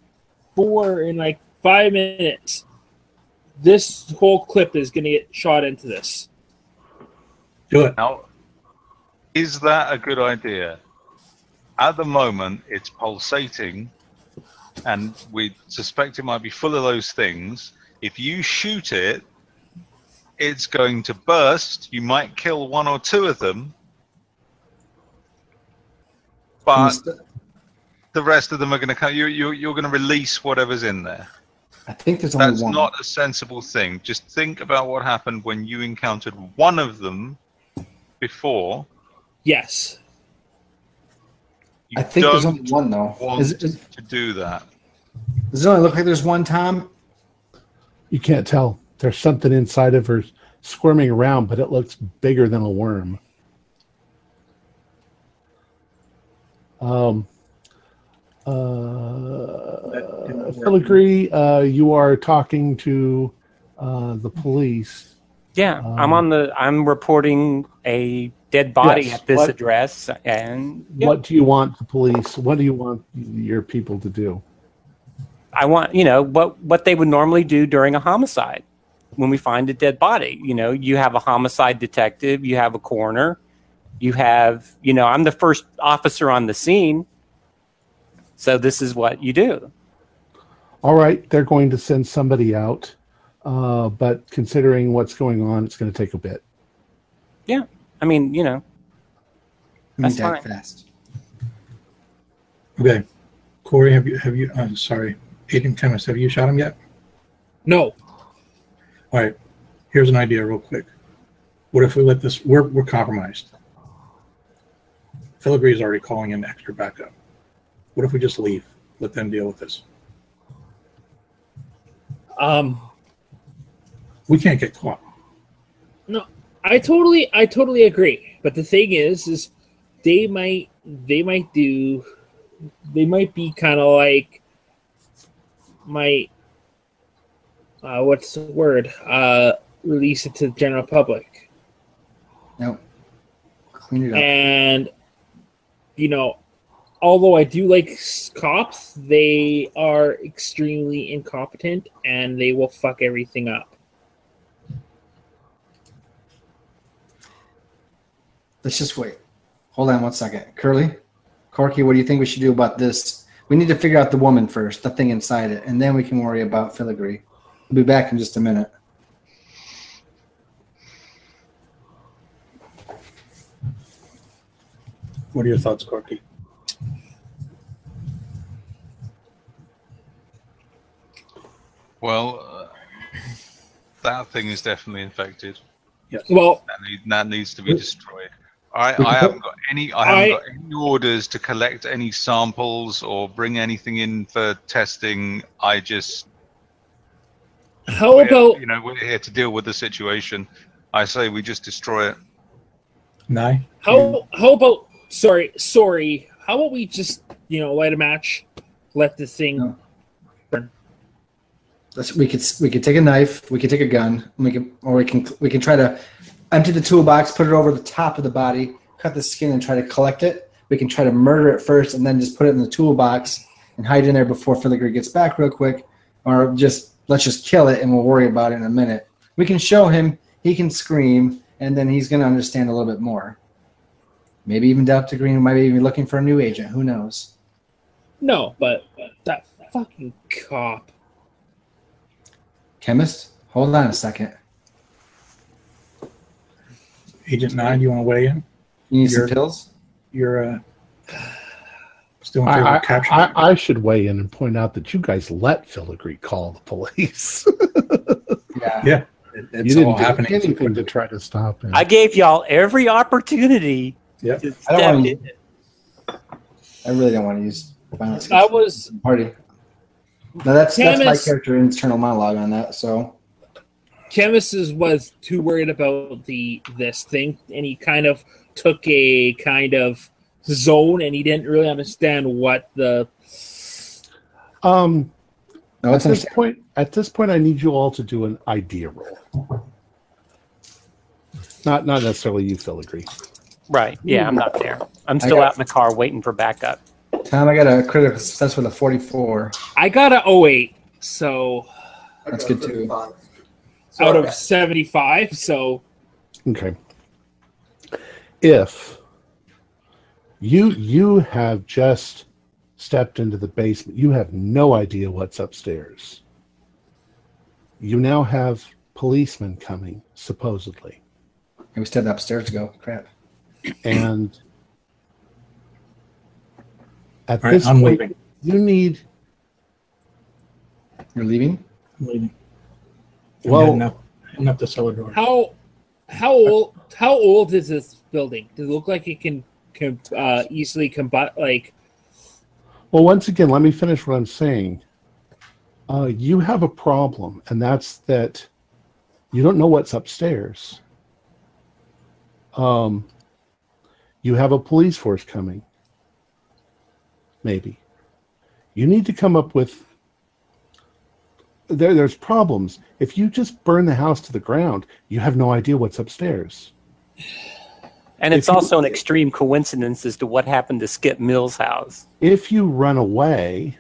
5 minutes, this whole clip is going to get shot into this. Do it. Now, is that a good idea? At the moment, it's pulsating, and we suspect it might be full of those things. If you shoot it, it's going to burst. You might kill one or two of them, but the rest of them are going to come. You're going to release whatever's in there. I think there's only That's one. not a sensible thing. Just think about what happened when you encountered one of them before. Yes. You I think there's don't only one though. want to do that. Does it only look like there's one, Tom? You can't tell. There's something inside of her squirming around, but it looks bigger than a worm. Filigree, you are talking to the police. Yeah, I'm reporting a dead body Yes, at this what- address, and yeah, What do you want the police? What do you want your people to do? I want what they would normally do during a homicide when we find a dead body. You have a homicide detective, you have a coroner, you have I'm the first officer on the scene, so this is what you do. All right, they're going to send somebody out, but considering what's going on, it's going to take a bit. Yeah, I mean that's Die fine. fast. Okay, Corey, have you? Sorry, Agent Chemist, have you shot him yet? No. All right. Here's an idea, real quick. What if we let this? We're compromised. Filigree is already calling in extra backup. What if we just leave? Let them deal with this. We can't get caught. No, I totally agree. But the thing is they might be kind of like what's the word? Release it to the general public. Nope. Clean it up. And although I do like cops, they are extremely incompetent and they will fuck everything up. Let's just wait. Hold on one second. Curly, Corky, what do you think we should do about this? We need to figure out the woman first, the thing inside it, and then we can worry about Filigree. We'll be back in just a minute. What are your thoughts, Corky? Well, that thing is definitely infected. Yes. Well, That needs to be destroyed. I haven't got any orders to collect any samples or bring anything in for testing. how about we're here to deal with the situation. I say we just destroy it. Nye? how about sorry? How about we just light a match, let this thing No. burn? we could take a knife, we could take a gun, we can try to empty the toolbox, put it over the top of the body, cut the skin, and try to collect it. We can try to murder it first, and then just put it in the toolbox and hide in there before Filigree gets back real quick, or let's just kill it and we'll worry about it in a minute. We can show him, he can scream, and then he's going to understand a little bit more. Maybe even Delta Green might be looking for a new agent. Who knows? No, but that fucking cop. Chemist, hold on a second. Agent 9, you want to weigh in? You need some pills? You're still in favor of capture? I should weigh in and point out that you guys let Filigree call the police. Yeah. It's you all didn't happening. do anything to try to stop him. I gave y'all every opportunity Yep. to I don't step want in. I really don't want to use violence. I was Party. No, that's my Chemist- character internal monologue on that. So Chemist was too worried about this thing, and he kind of took a kind of zone, and he didn't really understand what the. no, At it's this point, I need you all to do an idea roll. Not necessarily you, Filigree. Right. Yeah, I'm not there. I'm still out in the car waiting for backup. Tom, I got a critical success with a 44. I got a 08, so That's good too. out of 75. So Okay. If you have just stepped into the basement, you have no idea what's upstairs. You now have policemen coming, supposedly. We stepped upstairs to go. Crap. And at All right, this I'm point, leaving. you need... You're leaving? I'm leaving. Well, I'm up the cellar door. how old is this building? Does it look like it can easily combust? Like, well, once again, let me finish what I'm saying. You have a problem, and that's that you don't know what's upstairs. You have a police force coming. Maybe. You need to come up with... There's problems. If you just burn the house to the ground, you have no idea what's upstairs. And it's also an extreme coincidence as to what happened to Skip Mills' house. If you run away,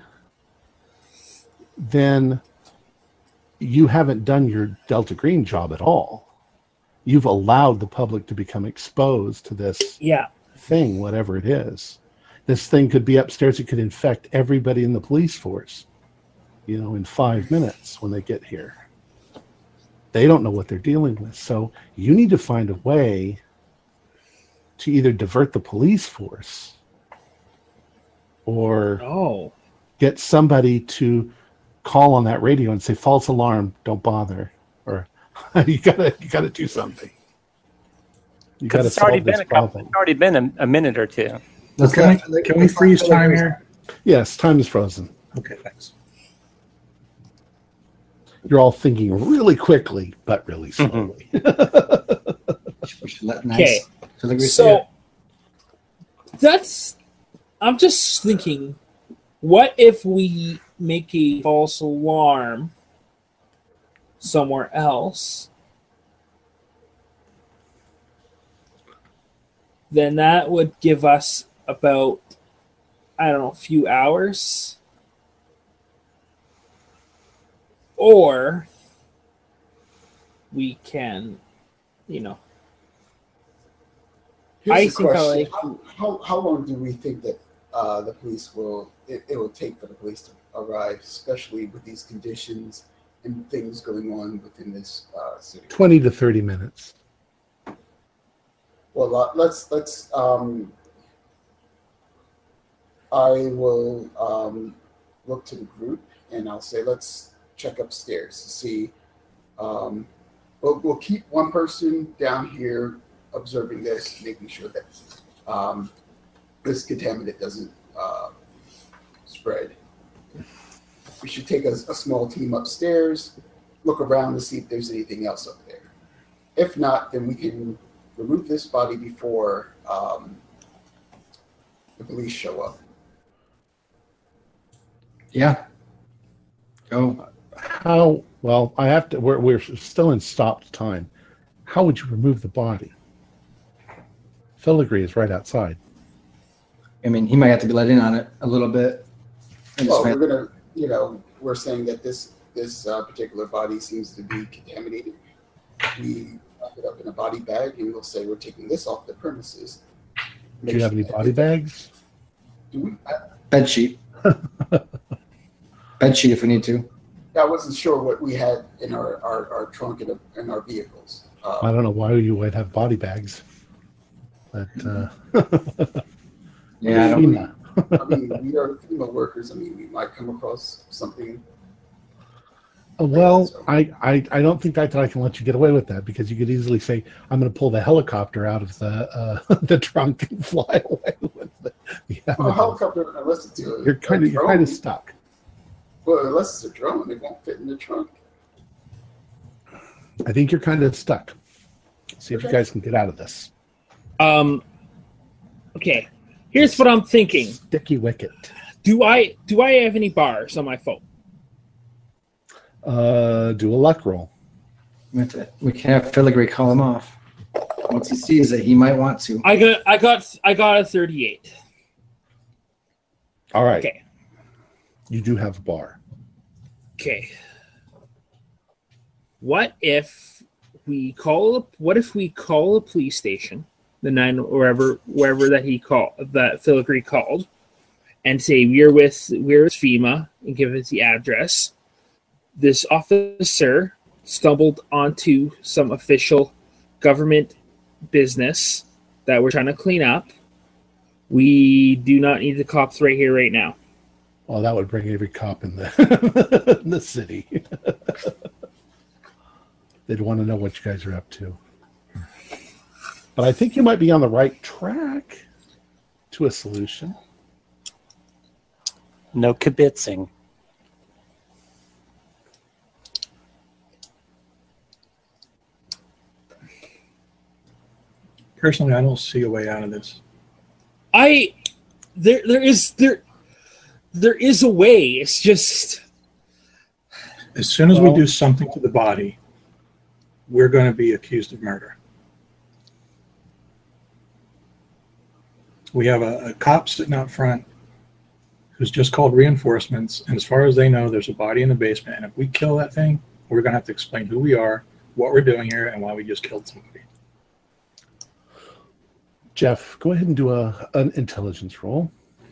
then you haven't done your Delta Green job at all. You've allowed the public to become exposed to this thing, whatever it is. This thing could be upstairs. It could infect everybody in the police force, in 5 minutes when they get here. They don't know what they're dealing with. So you need to find a way to either divert the police force or get somebody to call on that radio and say, false alarm, don't bother. Or you gotta do something. You gotta It's already solve been this a couple. problem. It's already been a minute or two. Can we freeze time here? Yes, time is frozen. Okay, thanks. You're all thinking really quickly, but really slowly. okay, so I'm just thinking, what if we make a false alarm somewhere else? Then that would give us about, a few hours. Or we can, Here's I the think I question. like- How long do we think that the police it will take for the police to arrive, especially with these conditions and things going on within this city? 20 to 30 minutes. Well, let's. I will look to the group and I'll say, let's check upstairs to see. We'll keep one person down here observing this, making sure that this contaminant doesn't spread. We should take a small team upstairs, look around to see if there's anything else up there. If not, then we can remove this body before the police show up. Yeah. Go. How? Well, I have to. We're still in stopped time. How would you remove the body? Filigree is right outside. I mean, he might have to be let in on it a little bit. Well, we're gonna, we're saying that this particular body seems to be contaminated. We wrap it up in a body bag, and we'll say we're taking this off the premises. Do you have any body bags? Do we? Bed sheet. Bed sheet if we need to. I wasn't sure what we had in our trunk in our vehicles. I don't know why you would have body bags. But Yeah, I don't know. I mean, we are female workers. I mean, we might come across something. Well, I don't think that I can let you get away with that, because you could easily say, I'm going to pull the helicopter out of the the trunk and fly away with it. Well, a helicopter, unless it's You're kind of stuck. Well, unless it's a drone, it won't fit in the trunk. I think you're kind of stuck. See if you guys can get out of this. Okay. Here's what I'm thinking. Sticky wicket. Do I have any bars on my phone? Do a luck roll. We can have Filigree call him off once he sees it. He might want to. I got a 38. All right. Okay. You do have a bar. Okay. What if we call a police station, the wherever that Filigree called, and say we're with FEMA and give us the address. This officer stumbled onto some official government business that we're trying to clean up. We do not need the cops right here, right now. Well, that would bring every cop in the in the city. They'd want to know what you guys are up to. But I think you might be on the right track to a solution. No kibitzing. Personally, I don't see a way out of this. There is a way. It's just As soon as we do something to the body, we're going to be accused of murder. We have a cop sitting out front who's just called reinforcements, and as far as they know, there's a body in the basement, and if we kill that thing, we're going to have to explain who we are, what we're doing here, and why we just killed somebody. Jeff, go ahead and do an intelligence roll.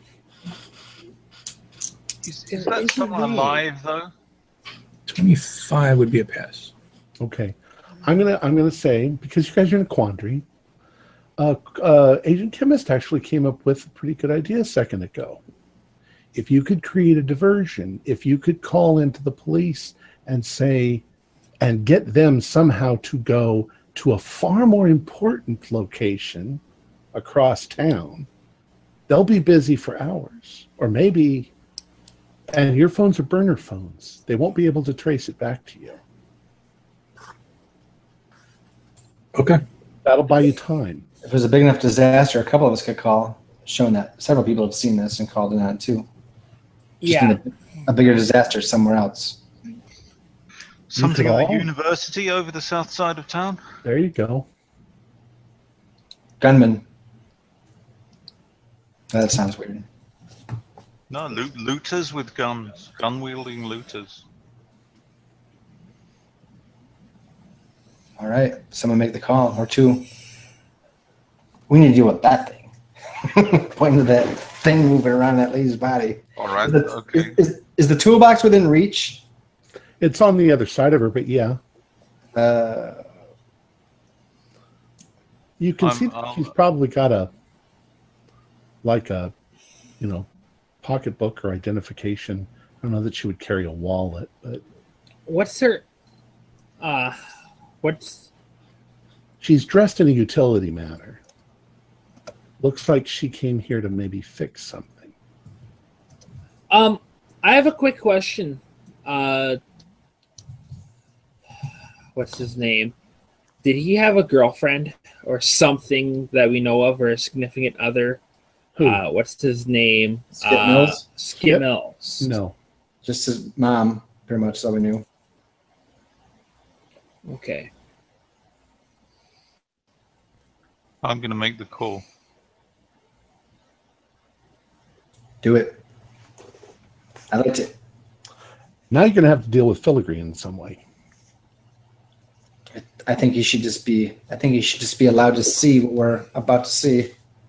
Is that someone alive though? 25 would be a pass. Okay, I'm gonna say, because you guys are in a quandary, Agent Chemist actually came up with a pretty good idea a second ago. If you could create a diversion, if you could call into the police and say, and get them somehow to go to a far more important location across town, they'll be busy for hours, or maybe, and your phones are burner phones. They won't be able to trace it back to you. Okay. That'll buy you time. If it was a big enough disaster, a couple of us could call, showing that several people have seen this and called in on it too. Just yeah. in a bigger disaster somewhere else. Something You at could the all- university over the south side of town? There you go. Gunman. That sounds weird. No, looters with guns. Gun-wielding looters. All right, someone make the call, or two. We need to deal with that thing. Pointing to that thing moving around that lady's body. All right, Is okay. is the toolbox within reach? It's on the other side of her, but yeah. You can see that she's probably got a pocketbook or identification. I don't know that she would carry a wallet, but What's her? What's? she's dressed in a utility manner. Looks like she came here to maybe fix something. I have a quick question. What's his name? Did he have a girlfriend or something that we know of, or a significant other? Who? What's his name? Skip Mills? Skip Mills. No. Just his mom, pretty much, so we knew. Okay. I'm going to make the call. Do it. I liked it. Now you're going to have to deal with filigree in some way. I think he should just be. I think he should just be allowed to see what we're about to see.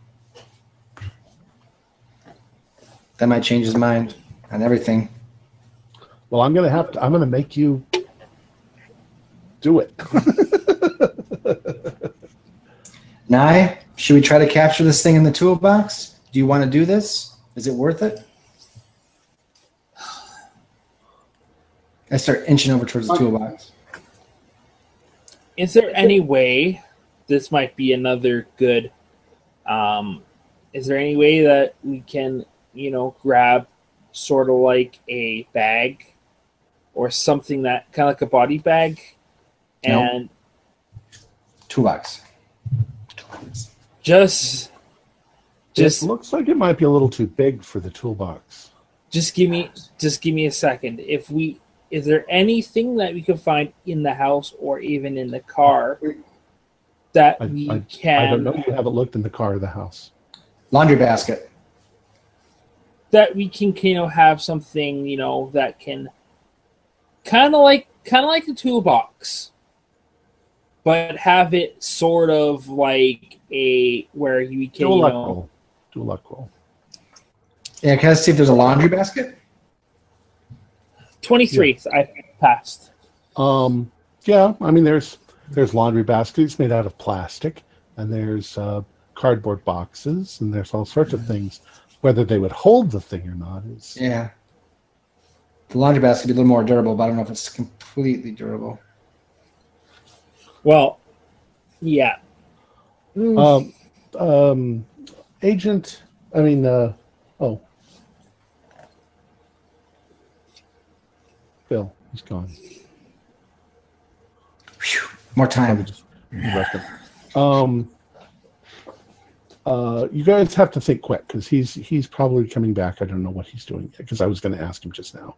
That might change his mind on everything. Well, I'm going to make you do it. Nye, should we try to capture this thing in the toolbox? Do you want to do this? Is it worth it? I start inching over towards the toolbox. Is there any way this might be another good? Is there any way that we can, grab sort of like a bag or something that kind of like a body bag and toolbox? It looks like it might be a little too big for the toolbox. Just give me a second. Is there anything that we could find in the house or even in the car that we can? I don't know. You haven't looked in the car or the house. Laundry basket. That we can, have something, that can kind of like a toolbox, but have it sort of like where you can, Do a luck roll. Yeah, can I see if there's a laundry basket? 23. Yeah. I passed. Yeah, I mean there's laundry baskets made out of plastic, and there's cardboard boxes, and there's all sorts of things. Whether they would hold the thing or not is the laundry basket would be a little more durable, but I don't know if it's completely durable. Well, yeah. Agent. Bill, he's gone. Whew, more time. You guys have to think quick because he's probably coming back. I don't know what he's doing because I was going to ask him just now.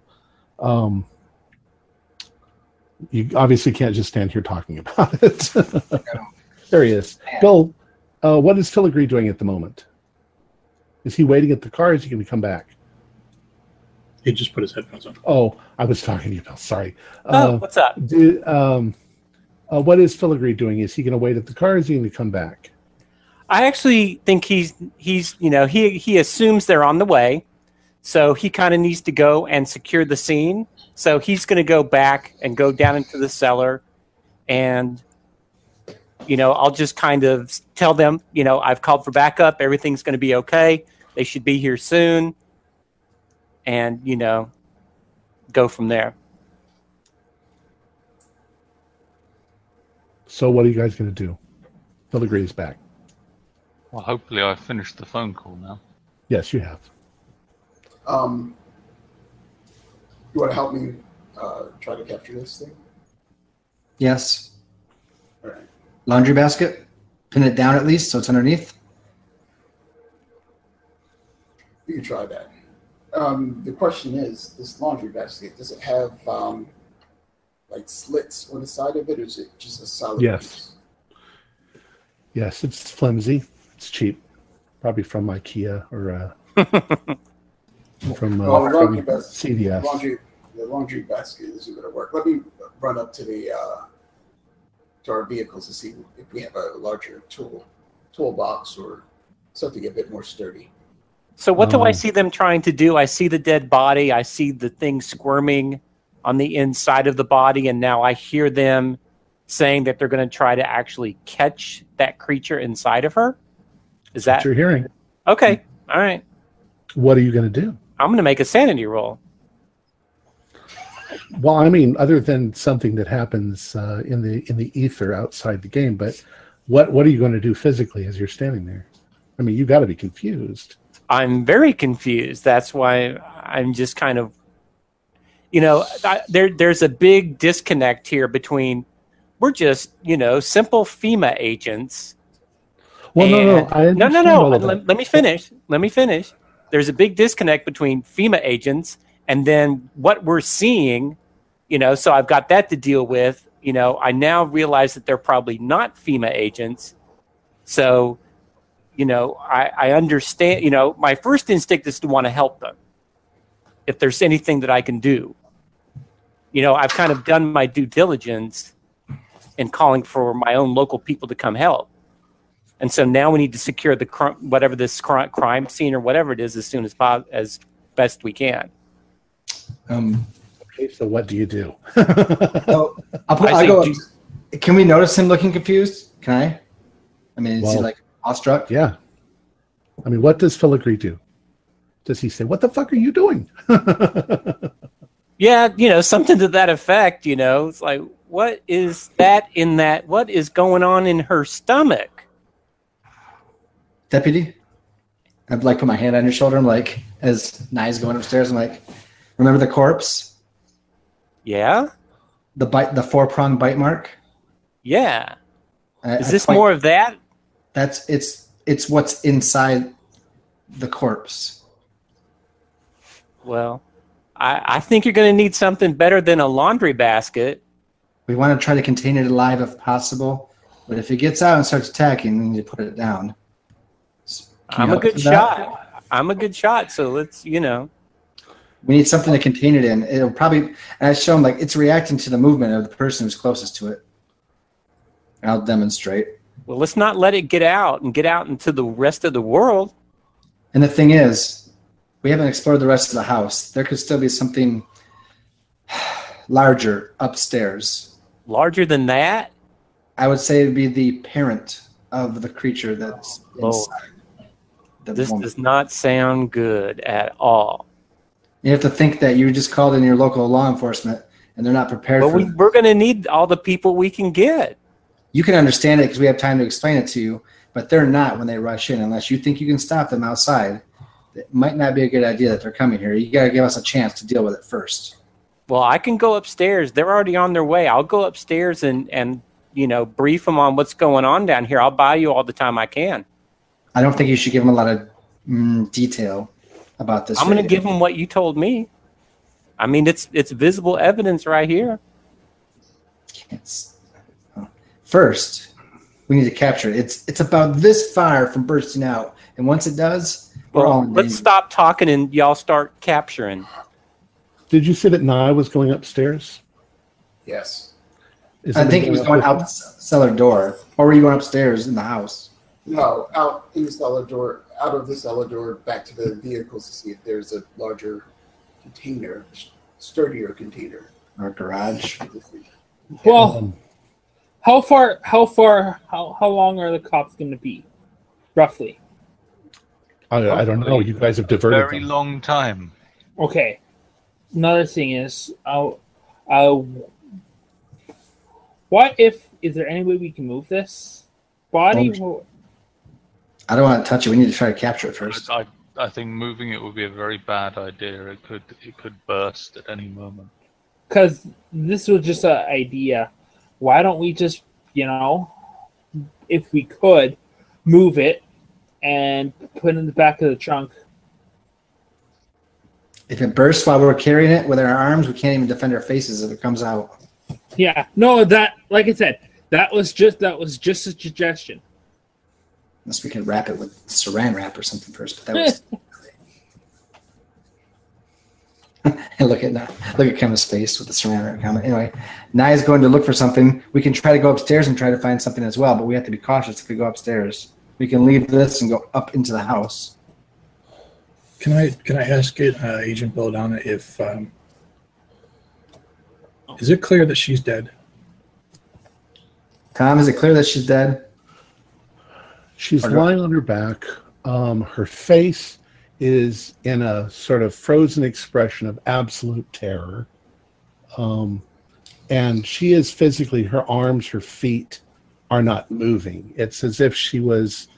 You obviously can't just stand here talking about it. There he is. Bill, what is Filigree doing at the moment? Is he waiting at the car? Or is he going to come back? He just put his headphones on. Oh, I was talking to you, Bill. Sorry. What's up? What is Filigree doing? Is he going to wait at the car? Or is he going to come back? I actually think he assumes they're on the way, so he kind of needs to go and secure the scene. So he's going to go back and go down into the cellar, and I'll just kind of tell them, I've called for backup. Everything's going to be okay. They should be here soon, and go from there. So what are you guys going to do? Filigree is back. Well, hopefully I've finished the phone call now. Yes, you have. You want to help me try to capture this thing? Yes. All right. Laundry basket. Pin it down at least so it's underneath. You can try that. The question is, this laundry basket, does it have like slits on the side of it, or is it just a solid piece? Yes, it's flimsy. It's cheap. Probably from IKEA or from CVS. The laundry basket isn't going to work. Let me run up to our vehicles to see if we have a larger toolbox or something a bit more sturdy. So what do I see them trying to do? I see the dead body. I see the thing squirming on the inside of the body, and now I hear them saying that they're going to try to actually catch that creature inside of her. Is that what you're hearing? Okay. All right. What are you going to do? I'm going to make a sanity roll. Well, I mean, other than something that happens in the ether outside the game, but what are you going to do physically as you're standing there? I mean, you got to be confused. I'm very confused. That's why I'm just kind of, there's a big disconnect here between we're just, simple FEMA agents. Well, no. Let me finish. There's a big disconnect between FEMA agents and then what we're seeing, so I've got that to deal with, You know, I now realize that they're probably not FEMA agents. So, you know, I understand, you know, my first instinct is to want to help them if there's anything that I can do. You know, I've kind of done my due diligence in calling for my own local people to come help. And so now we need to secure the whatever this crime scene or whatever it is as soon as best we can. Okay, so what do you do? So I'll go. Can we notice him looking confused? Can I? I mean, is he like awestruck? Yeah. I mean, what does Filigree do? Does he say, "What the fuck are you doing?" Yeah, you know, something to that effect. You know, it's like, what is that in that? What is going on in her stomach? Deputy, I'd like put my hand on your shoulder. I'm like, as Nye's going upstairs, I'm like, remember the corpse? Yeah. The 4-pronged bite mark. Yeah. Is this more of that? It's what's inside the corpse. Well, I think you're going to need something better than a laundry basket. We want to try to contain it alive if possible, but if it gets out and starts attacking, we need to put it down. I'm a good shot. I'm a good shot. So let's, you know. We need something to contain it in. It'll probably, and I show them like it's reacting to the movement of the person who's closest to it. I'll demonstrate. Well, let's not let it get out into the rest of the world. And the thing is, we haven't explored the rest of the house. There could still be something larger upstairs. Larger than that? I would say it would be the parent of the creature that's inside. This does not sound good at all. You have to think that you just called in your local law enforcement and they're not prepared for it. We're going to need all the people we can get. You can understand it because we have time to explain it to you, but they're not when they rush in unless you think you can stop them outside. It might not be a good idea that they're coming here. You got to give us a chance to deal with it first. Well, I can go upstairs. They're already on their way. I'll go upstairs and you know, brief them on what's going on down here. I'll buy you all the time I can. I don't think you should give them a lot of detail about this. I'm going to give them what you told me. I mean, it's visible evidence right here. First, we need to capture it. It's about this far from bursting out, and once it does, we're all in danger. Let's stop talking and y'all start capturing. Did you say that Nye was going upstairs? Yes. I think he was going out the cellar door, or were you going upstairs in the house? No, out in the cellar door, out of the cellar door, back to the vehicles to see if there's a larger container, sturdier container. Or garage. Well, how long are the cops going to be, roughly? I don't know. You guys have diverted Very them. long time. Okay. Another thing is, is there any way we can move this body? I don't want to touch it. We need to try to capture it first. I think moving it would be a very bad idea. It could burst at any moment. Because this was just an idea. Why don't we just, you know, if we could, move it and put it in the back of the trunk? If it bursts while we're carrying it with our arms, we can't even defend our faces if it comes out. Yeah. No, that, like I said, that was just a suggestion. Unless we could wrap it with saran wrap or something first. But that was. look at Kevin's face with the saran wrap comment. Anyway, Nye's going to look for something. We can try to go upstairs and try to find something as well, but we have to be cautious if we go upstairs. We can leave this and go up into the house. Can I ask Agent Belladonna if is it clear that she's dead? Tom, is it clear that she's dead? She's lying on her back. Her face is in a sort of frozen expression of absolute terror. And she is physically, her arms, her feet are not moving. It's as if she was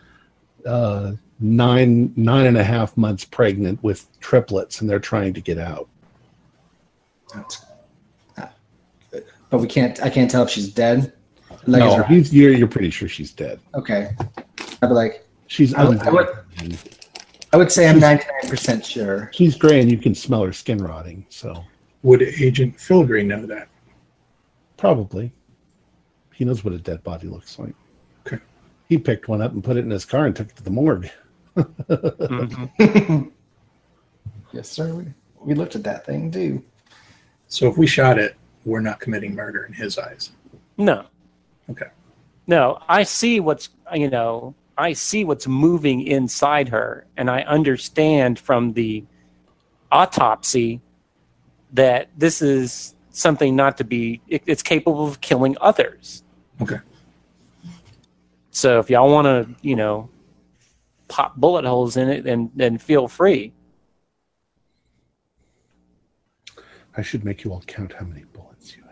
9.5 months pregnant with triplets and they're trying to get out. But I can't tell if she's dead. Like, no, you're pretty sure she's dead. Okay. I'd be like, she's I would say I'm 99% sure. She's gray and you can smell her skin rotting. So would Agent Filigree know that? Probably. He knows what a dead body looks like. Okay. He picked one up and put it in his car and took it to the morgue. Mhm. Yes, sir. We looked at that thing too. So if we shot it, we're not committing murder in his eyes. No. Okay. No, I see what's moving inside her, and I understand from the autopsy that this is something not to be. It's capable of killing others. Okay. So if y'all want to, pop bullet holes in it, then feel free. I should make you all count how many bullets you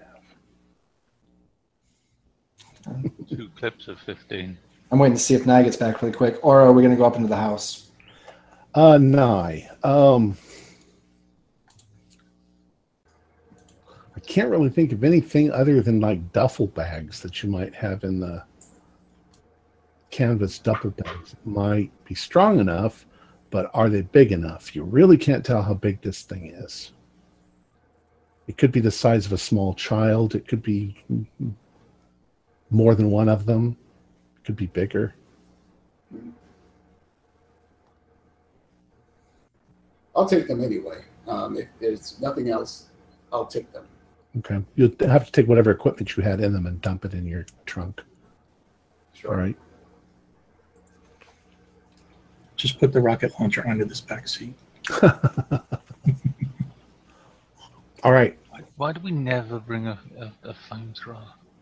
have. 2 clips of 15. I'm waiting to see if Nye gets back really quick, or are we going to go up into the house? Nye. I can't really think of anything other than like duffel bags that you might have in the canvas duffel bags. It might be strong enough, but are they big enough? You really can't tell how big this thing is. It could be the size of a small child. It could be more than one of them. It could be bigger. I'll take them anyway. If there's nothing else, I'll take them. Okay. You'll have to take whatever equipment you had in them and dump it in your trunk. Sure. All right. Just put the rocket launcher under this back seat. All right. Why do we never bring a flamethrower?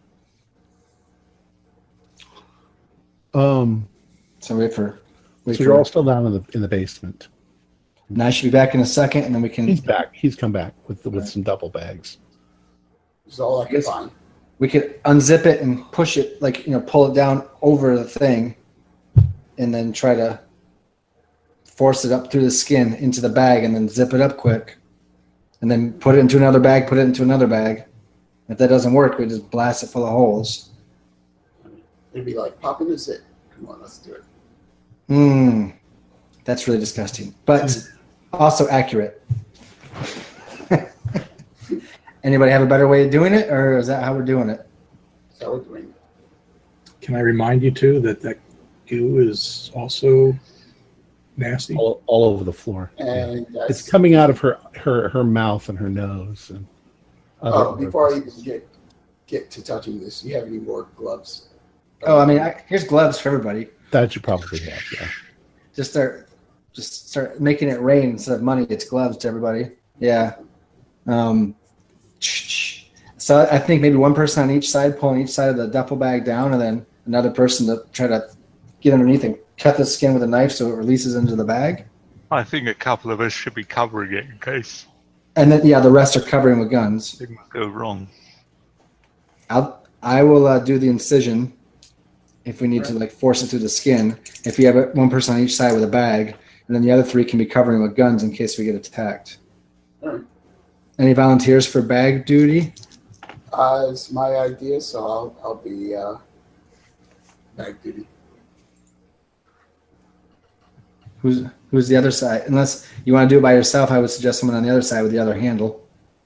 So wait for. So you're all still down in the basement. Nye should be back in a second, and then we can. He's back. He's come back with some double bags. That's all I can find. We could unzip it and push it, pull it down over the thing, and then try to force it up through the skin into the bag, and then zip it up quick, and then put it into another bag. Put it into another bag. If that doesn't work, we just blast it full of holes. It'd be like popping a zip. Come on, let's do it. That's really disgusting, but also accurate. Anybody have a better way of doing it, or is that how we're doing it? That's how we're doing it. Can I remind you too that goo is also nasty? All over the floor. And It's coming out of her mouth and her nose. And before I even get to touching this, do you have any more gloves? Oh, I mean, here's gloves for everybody. that you probably have, yeah. Just start making it rain instead of money. It's gloves to everybody. Yeah. So I think maybe one person on each side pulling each side of the duffel bag down, and then another person to try to get underneath and cut the skin with a knife so it releases into the bag. I think a couple of us should be covering it in case And then the rest are covering with guns. things go wrong. I will do the incision if we need to force it through the skin. If you have one person on each side with a bag, and then the other three can be covering with guns in case we get attacked. All right. Any volunteers for bag duty? It's my idea, so I'll be bag duty. Who's the other side? Unless you want to do it by yourself, I would suggest someone on the other side with the other handle.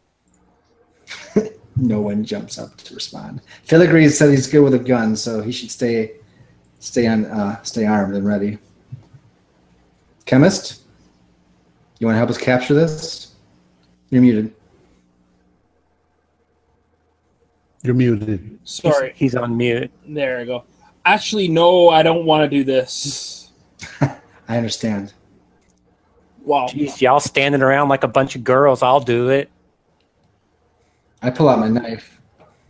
No one jumps up to respond. Filigree said he's good with a gun, so he should stay armed and ready. Chemist, you want to help us capture this? You're muted. You're muted. Sorry. He's on mute. There I go. Actually, no, I don't want to do this. I understand. Wow. Jeez, y'all standing around like a bunch of girls. I'll do it. I pull out my knife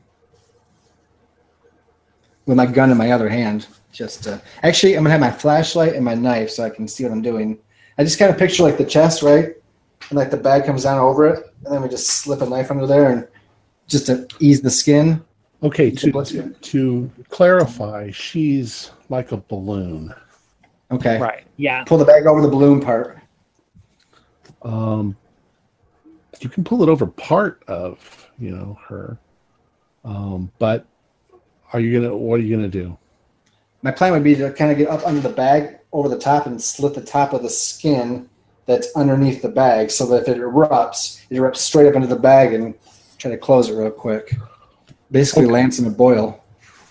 with my gun in my other hand. Actually, I'm gonna have my flashlight and my knife so I can see what I'm doing. I just kind of picture the chest, right, and the bag comes down over it, and then we just slip a knife under there and just to ease the skin. Okay, to clarify, she's like a balloon. Okay. Right. Yeah. Pull the bag over the balloon part. You can pull it over part of, her. But what are you gonna do? My plan would be to kind of get up under the bag over the top and slit the top of the skin that's underneath the bag so that if it erupts straight up into the bag and try to close it real quick. Basically, Lance in a boil.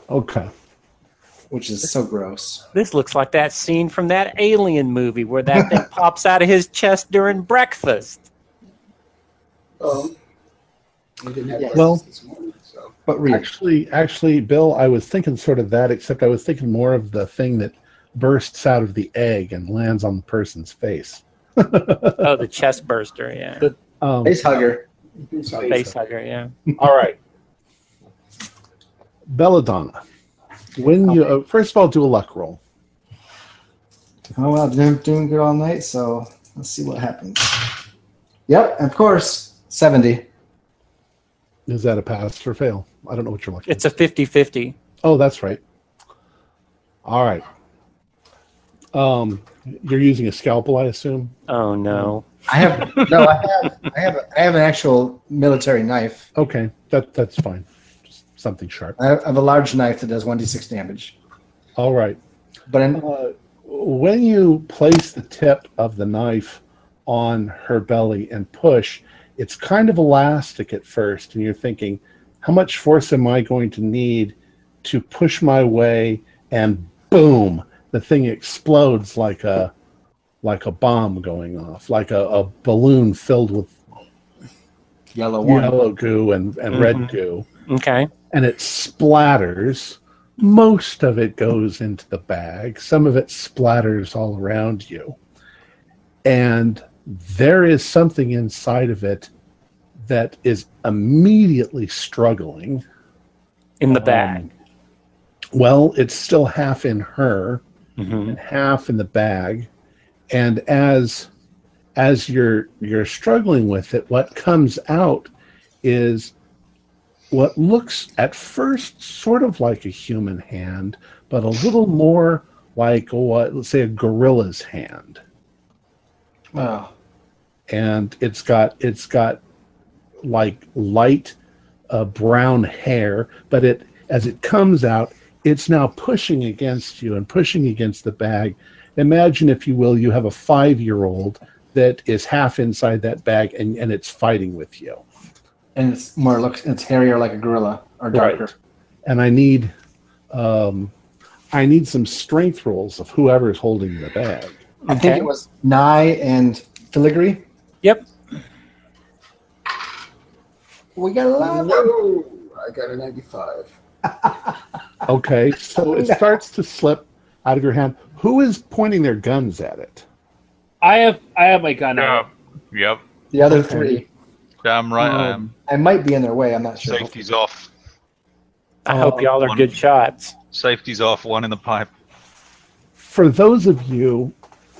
Okay. which is so gross. This looks like that scene from that Alien movie where that thing pops out of his chest during breakfast. We didn't have Yeah. breakfast Well- this morning, so. But real. Actually, Bill, I was thinking sort of that, except I was thinking more of the thing that bursts out of the egg and lands on the person's face. Oh, the chest burster, yeah. Face hugger. Face hugger, yeah. All right. Belladonna, when you first of all do a luck roll. Oh well, I've been doing good all night, so let's see what happens. Yep, of course, 70. Is that a pass or fail? I don't know what you're looking. It's a 50-50. Oh, that's right. All right. You're using a scalpel, I assume. Oh no. I have an actual military knife. Okay, that's fine. Just something sharp. I have a large knife that does 1d6 damage. All right. But When you place the tip of the knife on her belly and push, it's kind of elastic at first, and you're thinking, how much force am I going to need to push my way? And boom, the thing explodes like a bomb going off, like a balloon filled with yellow goo and red goo. Okay. And it splatters. Most of it goes into the bag. Some of it splatters all around you. And there is something inside of it that is immediately struggling. In the bag. Well, it's still half in her and half in the bag. And as you're struggling with it, what comes out is what looks at first sort of like a human hand, but a little more like let's say a gorilla's hand. oh, And it's got like light brown hair, but as it comes out, it's now pushing against you and pushing against the bag. Imagine, if you will, you have a 5-year-old that is half inside that bag, and it's fighting with you. and it's hairier like a gorilla or darker. Right. And I need some strength rolls of whoever's holding the bag. I think it was Nye and filigree. Yep. We got a lot of them. Whoa! I got a 95. Okay, so it starts to slip out of your hand. Who is pointing their guns at it? I have my gun out. Yep. The other three. Damn right I am. I might be in their way. I'm not sure. Safety's off. I hope y'all are good shots. Safety's off. One in the pipe. For those of you,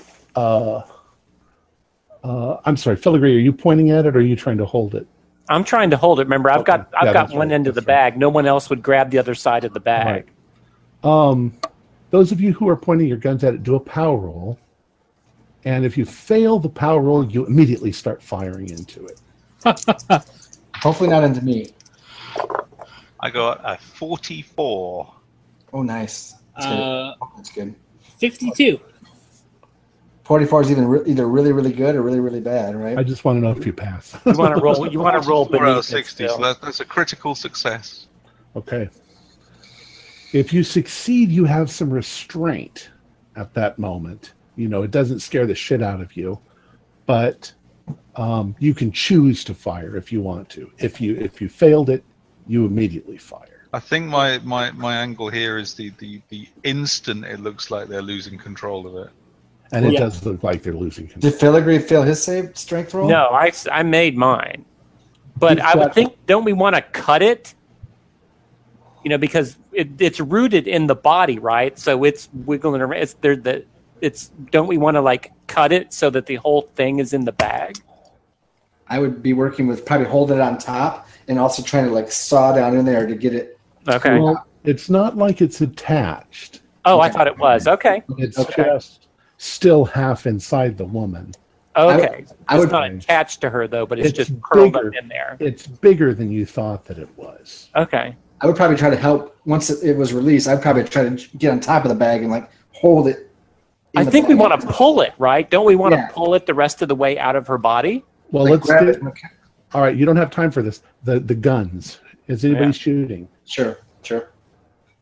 I'm sorry, Filigree, are you pointing at it, or are you trying to hold it? I'm trying to hold it. Remember, I've got that's one right, end of the that's right. bag. No one else would grab the other side of the bag. Right. Those of you who are pointing your guns at it, do a power roll. And if you fail the power roll, you immediately start firing into it. Hopefully not into me. I got a 44. Oh, nice. That's good. That's good. 52. 44 is either really, really good or really, really bad, right? I just want to know if you pass. You want to roll. You want to roll 4 out of beneath it 60, still. so that's a critical success. Okay. If you succeed, you have some restraint at that moment. You know, it doesn't scare the shit out of you, but you can choose to fire if you want to. If you failed it, you immediately fire. I think my angle here is the instant it looks like they're losing control of it. And it does look like they're losing control. Did Filigree fail his strength roll? No, I made mine, but I would think, don't we want to cut it? You know, because it's rooted in the body, right? So it's wiggling around. Don't we want to like cut it so that the whole thing is in the bag? I would be working with probably holding it on top and also trying to like saw down in there to get it. Okay. Well, it's not like it's attached. Oh, I thought it was. Okay. It's just still half inside the woman. Okay. I would- It's not attached to her though, but it's just It's curled bigger. up in there. It's bigger than you thought that it was. Okay. I would probably try to help once it was released. I'd probably try to get on top of the bag and like hold it. I think we want to pull it, right? Don't we want Yeah. to pull it the rest of the way out of her body? Well, Like let's grab do. it. All right, you don't have time for this. The guns. Is anybody Yeah. shooting? Sure.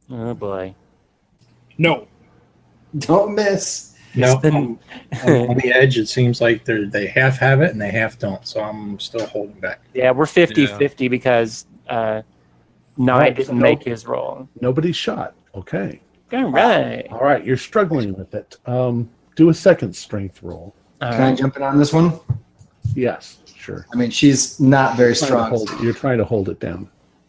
Oh boy. No. Don't miss. No, Then- I'm on the edge. It seems like they half have it and they half don't. So I'm still holding back. Yeah, we're 50-50 because Nye Right, didn't so- make his roll. Nobody's shot. Okay. All right. All right. You're struggling with it. Do a second strength roll. All Can I right. jump in on this one? Yes, sure. I mean, she's not very Trying to strong. you're trying to hold it down.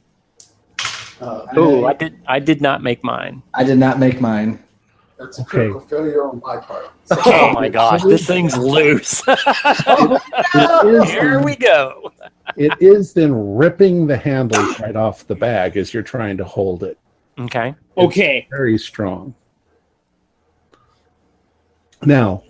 Oh, I did not make mine. I did not make mine. That's a Okay. critical failure on my part. Oh my gosh, this thing's loose. Here we go. It is then ripping the handles right off the bag as you're trying to hold it. Okay. Okay. Very strong. Now,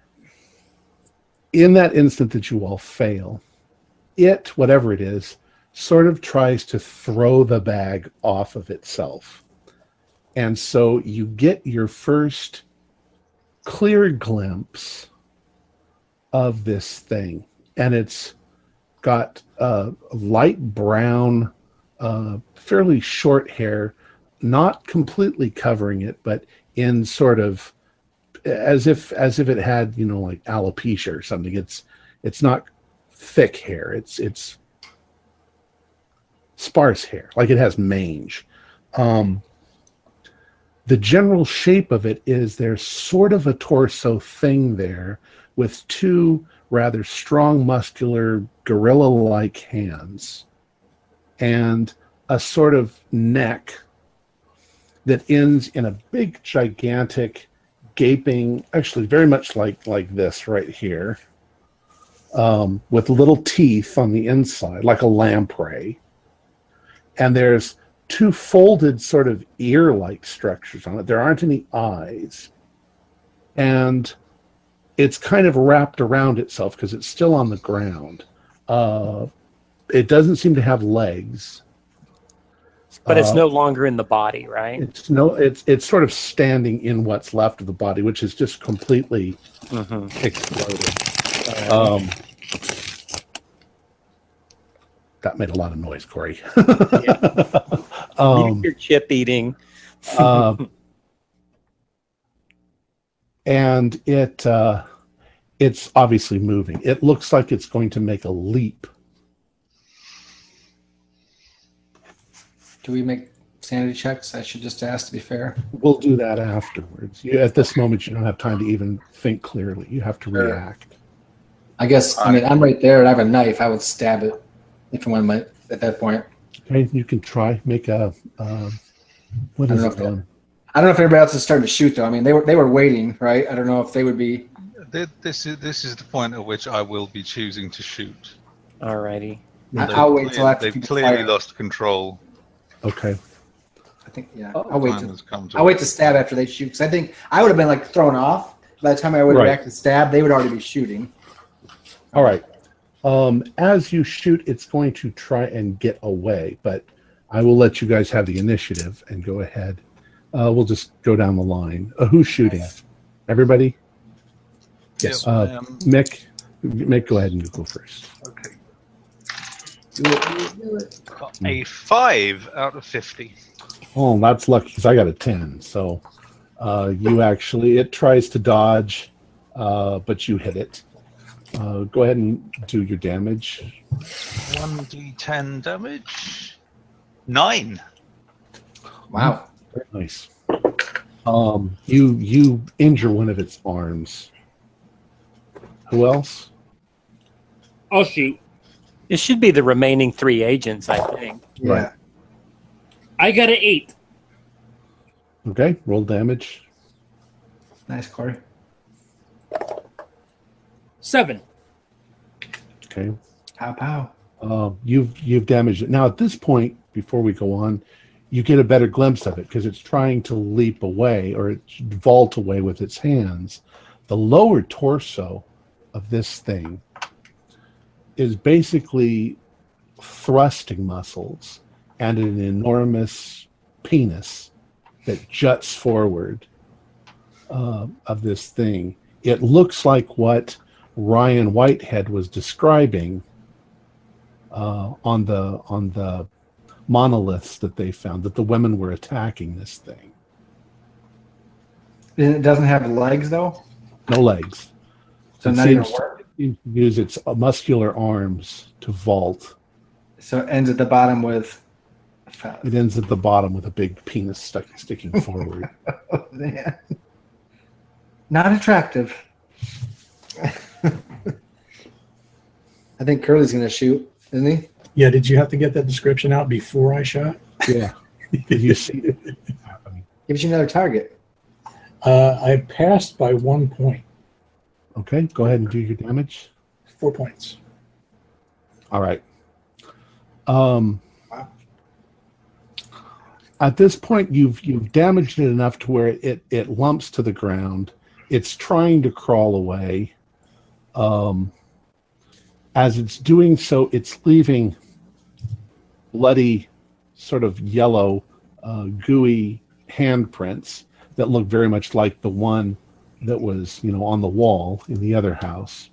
in that instant that you all fail, it, whatever it is, sort of tries to throw the bag off of itself. And so you get your first clear glimpse of this thing. And it's got light brown, fairly short hair, not completely covering it, but in sort of as if it had, like alopecia or something. It's not thick hair. It's sparse hair, like it has mange. The general shape of it is there's sort of a torso thing there with two rather strong, muscular, gorilla-like hands and a sort of neck that ends in a big, gigantic, gaping, actually very much like this right here, with little teeth on the inside, like a lamprey. And there's two folded sort of ear-like structures on it. There aren't any eyes. And it's kind of wrapped around itself because it's still on the ground. It doesn't seem to have legs. But it's no longer in the body, right? It's sort of standing in what's left of the body, which is just completely exploded. That made a lot of noise, Corey. You're chip eating. And it's obviously moving. It looks like it's going to make a leap. Do we make sanity checks? I should just ask to be fair. We'll do that afterwards. At this moment, you don't have time to even think clearly. You have to react. I guess, I mean, I'm right there and I have a knife. I would stab it if one might at that point. Okay, you can try. Make a... what is it done? I don't know if everybody else is starting to shoot, though. I mean, they were waiting, right? I don't know if they would be... This is the point at which I will be choosing to shoot. Alrighty. I'll wait till after They've people clearly fire. lost control. Okay. I think, yeah. Oh, I'll wait Time to... has come to I'll wait to stab after they shoot, because I think I would have been like thrown off. By the time I would have Right. reacted to stab, they would already be shooting. All right. As you shoot, it's going to try and get away, but I will let you guys have the initiative and go ahead. We'll just go down the line. Who's shooting? Everybody? Yes. Mick, go ahead and go first. Okay. Do it. Got a 5 out of 50. Oh, that's lucky because I got a 10. So you actually, it tries to dodge, but you hit it. Go ahead and do your damage. 1d10 damage. 9. Wow. Very nice. You injure one of its arms. Who else? I'll shoot. It should be the remaining 3 agents, I think. Yeah. Right. I got an 8. Okay, roll damage. Nice, Corey. 7. Okay. Pow, pow. You've damaged it. Now at this point, before we go on, you get a better glimpse of it because it's trying to leap away or vault away with its hands. The lower torso of this thing is basically thrusting muscles and an enormous penis that juts forward of this thing. It looks like what Ryan Whitehead was describing on the monoliths that they found, that the women were attacking this thing. It doesn't have legs, though? No legs. So It not even seems work? to use its muscular arms to vault. So it ends at the bottom with... It ends at the bottom with a big penis sticking forward. Oh, man. Not attractive. I think Curly's going to shoot, isn't he? Yeah, did you have to get that description out before I shot? Yeah. Did you see it happening? Gives you another target. I passed by 1 point. Okay, go ahead and do your damage. 4 points. All right. At this point, you've damaged it enough to where it lumps to the ground. It's trying to crawl away. As it's doing so, it's leaving bloody, sort of yellow, gooey handprints that look very much like the one that was, on the wall in the other house.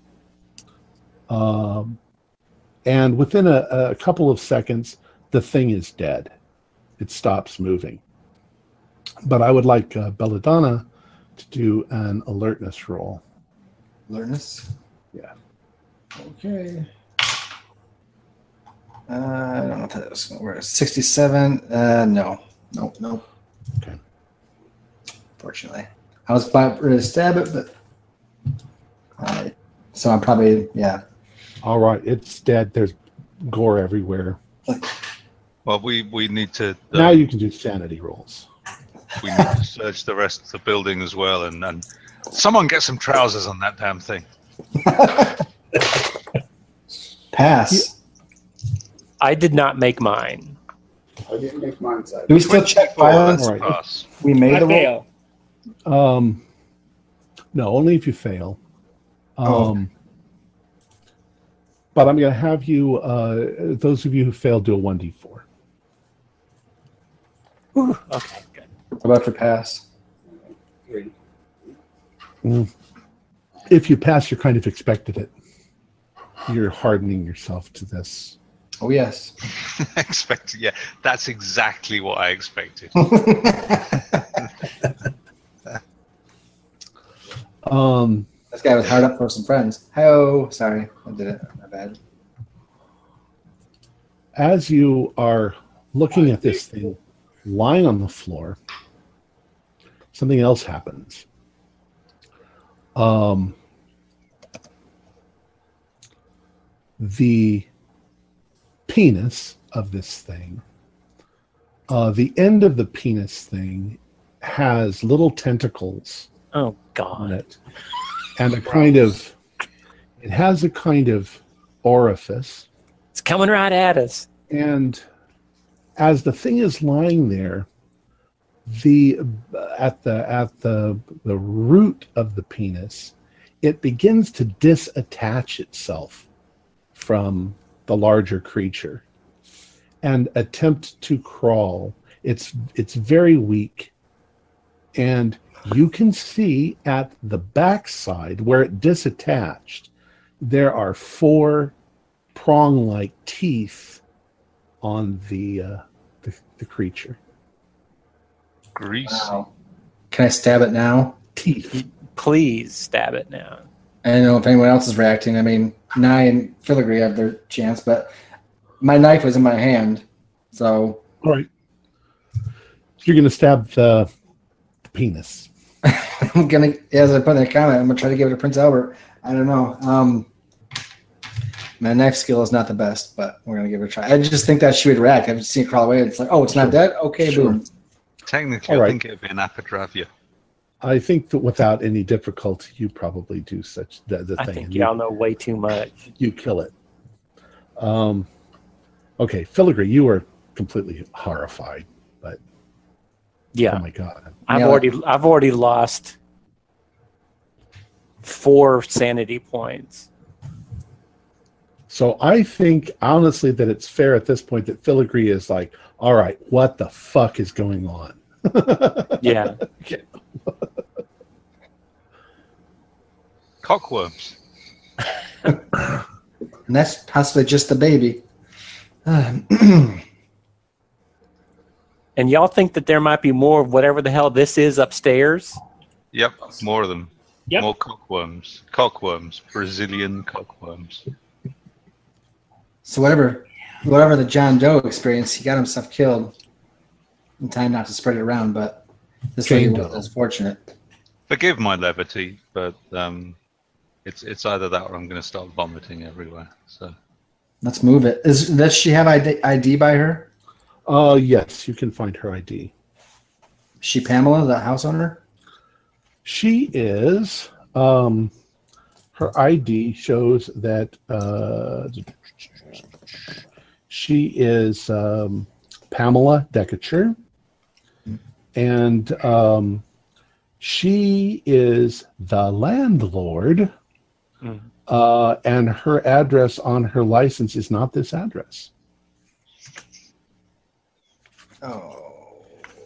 And within a couple of seconds, the thing is dead. It stops moving. But I would like Belladonna to do an alertness roll. Alertness? Yeah. Okay. I don't know if that was where 67. No. Nope. Okay. Fortunately. I was about ready to stab it, but so I'm probably, yeah. All right, it's dead. There's gore everywhere. Well, we need to. Now you can do sanity rolls. We need to search the rest of the building as well, and someone get some trousers on that damn thing. Pass. I did not make mine. I didn't make mine side. Do we still check violence? All right. Pass. We made I the roll. fail. No, only if you fail. Oh. But I'm going to have you, those of you who failed, do a 1d4. Whew, okay, good. What about for pass? 3. If you pass, you're kind of expected it. You're hardening yourself to this. Oh, yes. Expected, yeah. That's exactly what I expected. This guy was hard up for some friends. Oh, sorry. I did it. My bad. As you are looking at this thing lying on the floor, something else happens. The penis of this thing, the end of the penis thing has little tentacles Oh on God! it, and it has a kind of orifice. It's coming right at us. And as the thing is lying there, at the root of the penis, it begins to disattach itself from the larger creature and attempt to crawl. It's very weak, and you can see at the backside where it disattached, there are 4 prong-like teeth on the creature. Grease. Wow. Can I stab it now? Teeth. Please stab it now. I don't know if anyone else is reacting. I mean, Nye and Filigree have their chance, but my knife was in my hand, so. All right. You're going to stab the penis. I'm gonna, as I put in the comment, I'm gonna try to give it to Prince Albert. I don't know. My knife skill is not the best, but we're gonna give it a try. I just think that she would react. I've just seen it crawl away. It's like, oh, it's not dead. Okay, Sure. boom. Technically, All right. I think it'd be an apodravia. I think that without any difficulty, you probably do such the I thing. think and y'all know way too much. you kill it. Okay, Filigree, you are completely horrified, but Yeah, oh my God. I've already lost 4 sanity points. So I think, honestly, that it's fair at this point that Filigree is like, all right, what the fuck is going on? Yeah. Cockworms. And that's possibly just the baby. And y'all think that there might be more of whatever the hell this is upstairs? Yep, more of them. Yep. More cockworms. Cockworms. Brazilian cockworms. So whatever the John Doe experienced, he got himself killed in time not to spread it around, but this lady Jane wasn't Doe. as fortunate. Forgive my levity, but it's either that or I'm going to start vomiting everywhere. So Let's move it. Does she have ID by her? Yes, you can find her ID. Is she Pamela, the house owner? She is. Her ID shows that she is Pamela Decatur, and she is the landlord. And her address on her license is not this address. Oh.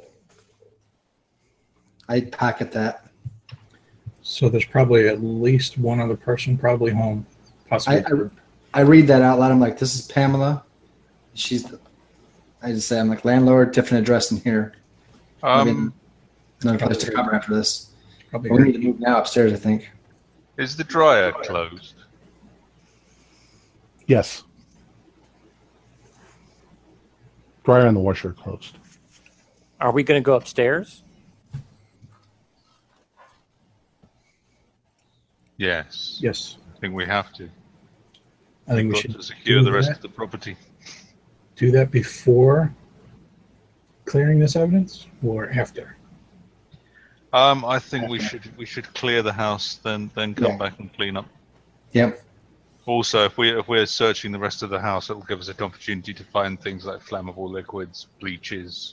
I'd pocket that. So there's probably at least one other person probably home, possibly. I read that out loud. I'm like, this is Pamela. I just say, I'm like, landlord, different address than here. Maybe another place to cover after this. Probably But we need to move now upstairs, I think. is the dryer closed? Yes. Dryer and the washer are closed. Are we going to go upstairs? Yes. Yes. I think we have to. I think we Got should to secure do the rest that. of the property. Do that before clearing this evidence or after? I think we should clear the house, then come Yeah. back and clean up. Yep. Also, if we're searching the rest of the house, it will give us an opportunity to find things like flammable liquids, bleaches,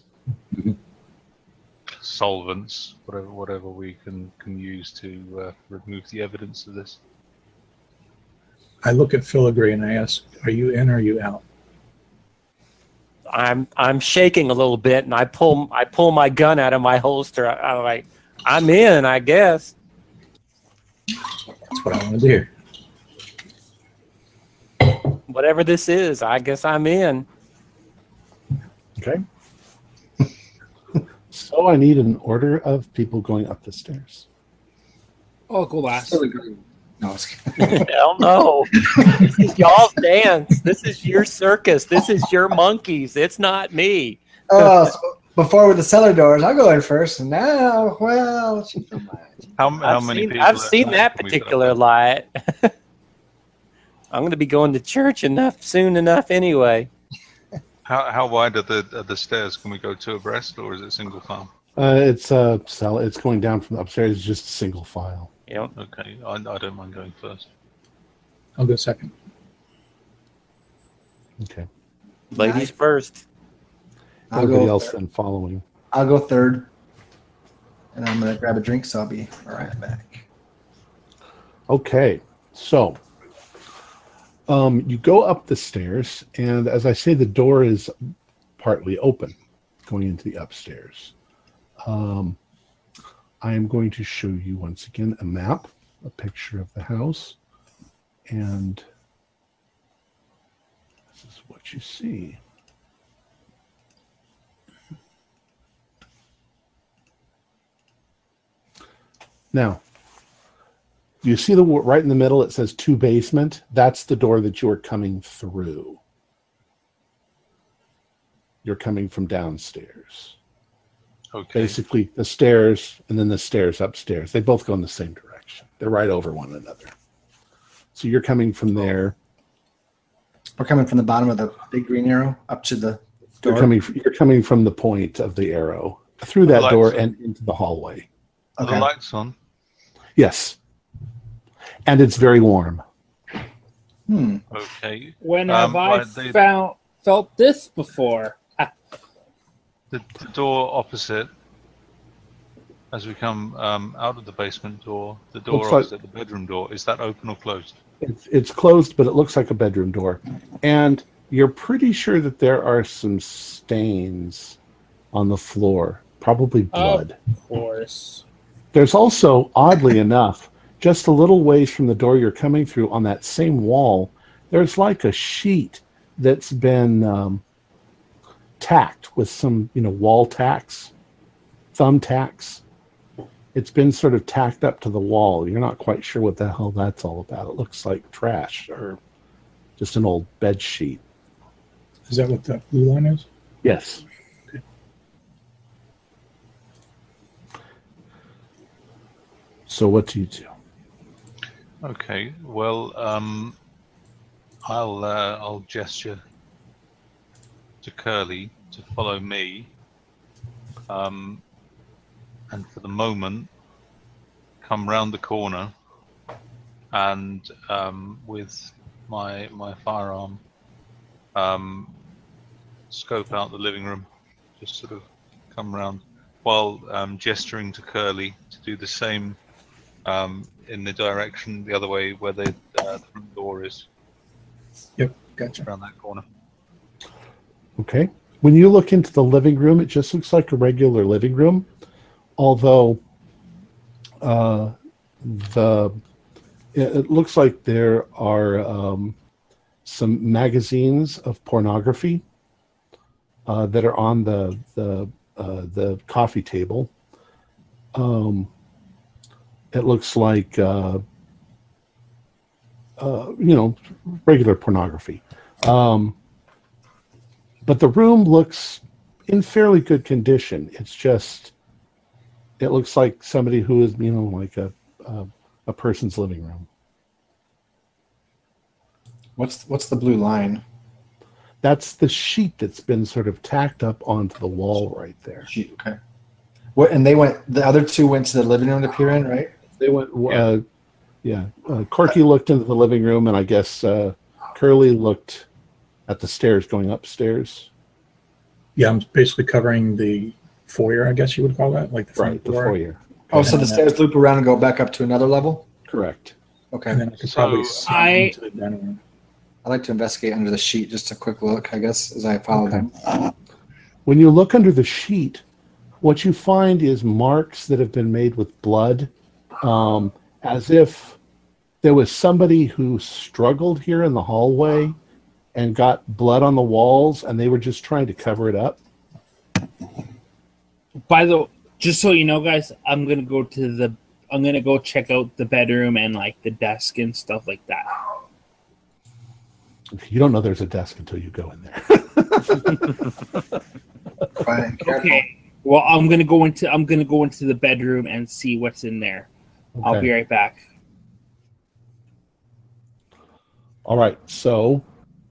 solvents, whatever we can use to remove the evidence of this. I look at Filigree and I ask, are you in or are you out? I'm shaking a little bit, and I pull my gun out of my holster. I'm like, I'm in, I guess. That's what I want to hear. Whatever this is, I guess I'm in. Okay. So I need an order of people going up the stairs. I'll go last. No, I was kidding. Hell no. This is y'all's dance. This is your circus. This is your monkeys. It's not me. Oh, so before with the cellar doors, I'll go in first. And now, well, she don't mind. How many people? I've seen that can we put up particular there? light. I'm going to be going to church soon enough anyway. How wide are the stairs? Can we go two abreast, or is it single file? It's it's going down from upstairs. It's just a single file. You know, Okay, I don't mind going first. I'll go second. Okay. ladies first. Everybody else then following. I'll go third. And I'm going to grab a drink, so I'll be right back. Okay. So you go up the stairs, and as I say, the door is partly open going into the upstairs. I am going to show you once again a map, a picture of the house, and this is what you see. Now, you see right in the middle, it says to basement. That's the door that you are coming through. You're coming from downstairs. Okay. Basically, the stairs and then the stairs upstairs. They both go in the same direction. They're right over one another. So you're coming from there. We're coming from the bottom of the big green arrow up to the door. You're coming from the point of the arrow through that door and into the hallway. Are Okay. the lights on? Yes. And it's very warm. Okay. When have I right, they- felt this before? The door opposite, as we come out of the basement door, the door Looks like- opposite the bedroom door, is that open or closed? It's closed, but it looks like a bedroom door. And you're pretty sure that there are some stains on the floor, probably blood. Of course. There's also, oddly enough, just a little ways from the door you're coming through on that same wall, there's like a sheet that's been tacked with some, wall tacks, thumb tacks. It's been sort of tacked up to the wall. You're not quite sure what the hell that's all about. It looks like trash or just an old bed sheet. Is that what that blue line is? Yes. Okay. So what do you do? Okay. Well, I'll gesture to Curly to follow me, and for the moment, come round the corner, and with my firearm, scope out the living room, just sort of come round while gesturing to Curly to do the same in the direction the other way where the front door is. Yep, gotcha. Around that corner. Okay. When you look into the living room, it just looks like a regular living room, although it looks like there are some magazines of pornography that are on the coffee table. It looks like regular pornography. But the room looks in fairly good condition. It's just, it looks like somebody who is, like a person's living room. What's the blue line? That's the sheet that's been sort of tacked up onto the wall right there. Sheet, okay. What? And the other two went to the living room to peer in, right? They went, Corky looked into the living room, and I guess Curly looked at the stairs going upstairs. Yeah, I'm basically covering the foyer, I guess you would call that, like the front door. The foyer. Oh, so the stairs loop around and go back up to another level? Correct. Okay. And then I could probably see into the dining room. I like to investigate under the sheet, just a quick look, I guess, as I follow them. When you look under the sheet, what you find is marks that have been made with blood, as if there was somebody who struggled here in the hallway and got blood on the walls, and they were just trying to cover it up. Just so you know, guys, I'm gonna go check out the bedroom and like the desk and stuff like that. You don't know there's a desk until you go in there. Okay. Well, I'm gonna go into the bedroom and see what's in there. Okay. I'll be right back. All right. So,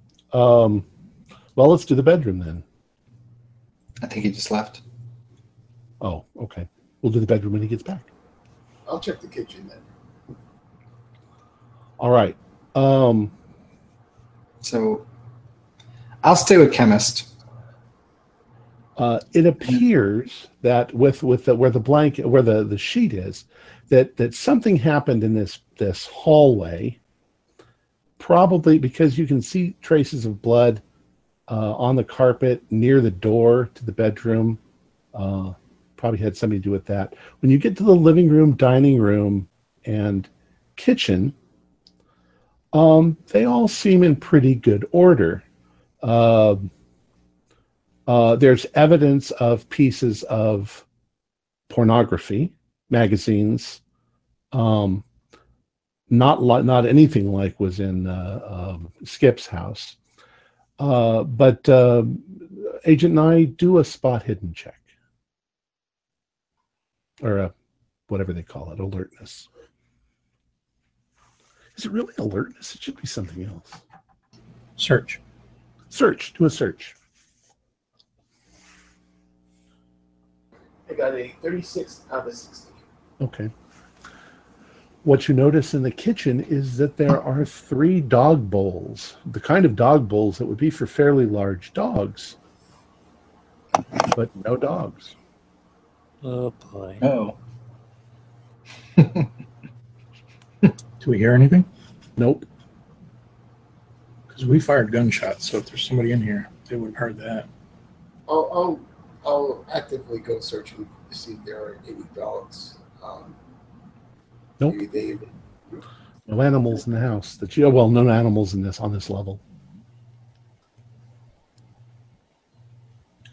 let's do the bedroom then. I think he just left. Oh, okay. We'll do the bedroom when he gets back. I'll check the kitchen then. All right. So, I'll stay with chemist. It appears that where the sheet is, that something happened in this hallway. Probably because you can see traces of blood on the carpet near the door to the bedroom. Probably had something to do with that. When you get to the living room, dining room, and kitchen, they all seem in pretty good order. There's evidence of pieces of pornography, magazines, not anything like was in Skip's house. But Agent Nye, do a spot hidden check. Or whatever they call it, alertness. Is it really alertness? It should be something else. Search. Do a search. I got a 36 out of 60. Okay. What you notice in the kitchen is that there are 3 dog bowls, the kind of dog bowls that would be for fairly large dogs, but no dogs. Oh boy. Oh. Do we hear anything? Nope. Because we fired gunshots, so if there's somebody in here, they would have heard that. I'll actively go searching to see if there are any dogs. Nope. No animals in the house. No animals on this level.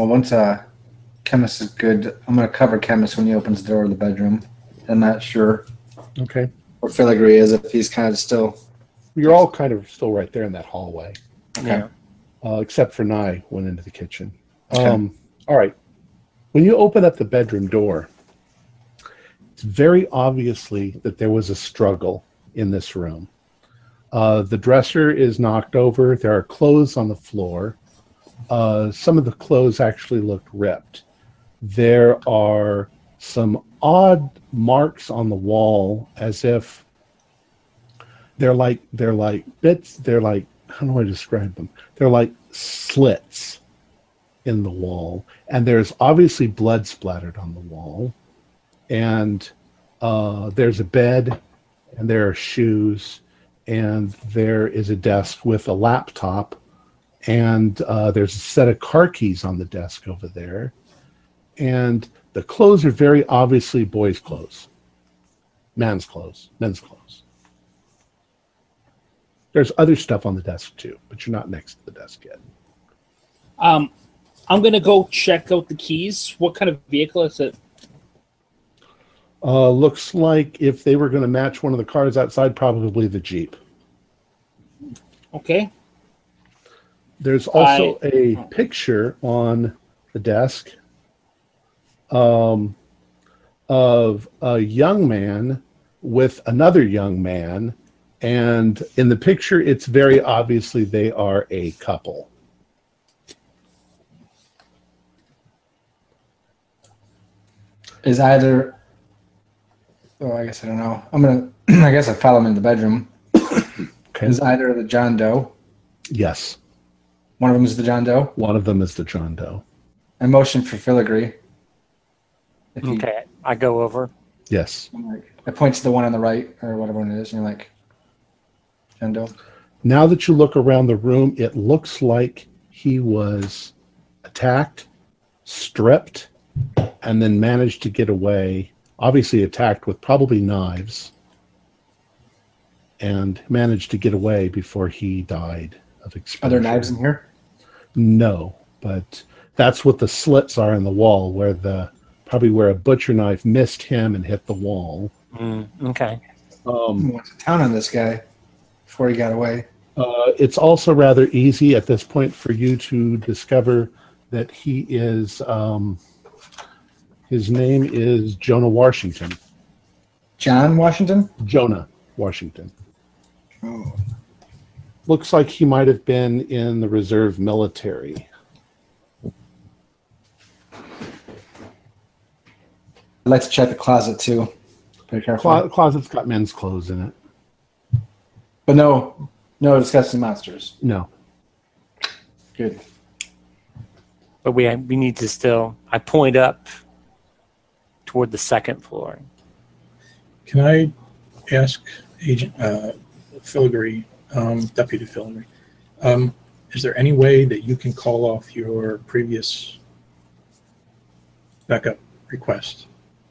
Well, once Chemist is good, I'm going to cover Chemist when he opens the door of the bedroom. I'm not sure Okay. where Filigree is, if he's kind of still... You're all kind of still right there in that hallway, Okay. Yeah. except for Nye went into the kitchen. Okay. All right. When you open up the bedroom door, it's very obviously that there was a struggle in this room. The dresser is knocked over. There are clothes on the floor. Some of the clothes actually looked ripped. There are some odd marks on the wall, as if they're like bits. They're like, how do I describe them? They're like slits in the wall, and there's obviously blood splattered on the wall. And there's a bed, and there are shoes, and there is a desk with a laptop, and there's a set of car keys on the desk over there. And the clothes are very obviously boys' clothes, men's clothes. There's other stuff on the desk too, but you're not next to the desk yet. I'm gonna go check out the keys. What kind of vehicle is it? Looks like if they were going to match one of the cars outside, probably the Jeep. Okay. There's also a picture on the desk of a young man with another young man, and in the picture, it's very obviously they are a couple. Is either... Oh, I guess I don't know. I'm going to... I guess I follow him in the bedroom. Okay. Is either the John Doe? Yes. One of them is the John Doe? One of them is the John Doe. I motion for Filigree. Okay, I go over. Yes. I point to the one on the right, or whatever one it is, and you're like, John Doe? Now that you look around the room, it looks like he was attacked, stripped, and then managed to get away. Obviously attacked with probably knives, and managed to get away before he died of exposure. Are there knives in here? No, but that's what the slits are in the wall, where probably where a butcher knife missed him and hit the wall. Okay. Went to town on this guy before he got away. It's also rather easy at this point for you to discover that he is... his name is Jonah Washington. John Washington? Jonah Washington. Oh. Looks like he might have been in the reserve military. I'd like to check the closet, too. Very careful. Closet's got men's clothes in it. But no disgusting monsters. No. Good. But we need to still... I point up toward the second floor. Can I ask Agent Filigree, Deputy Filigree, is there any way that you can call off your previous backup request?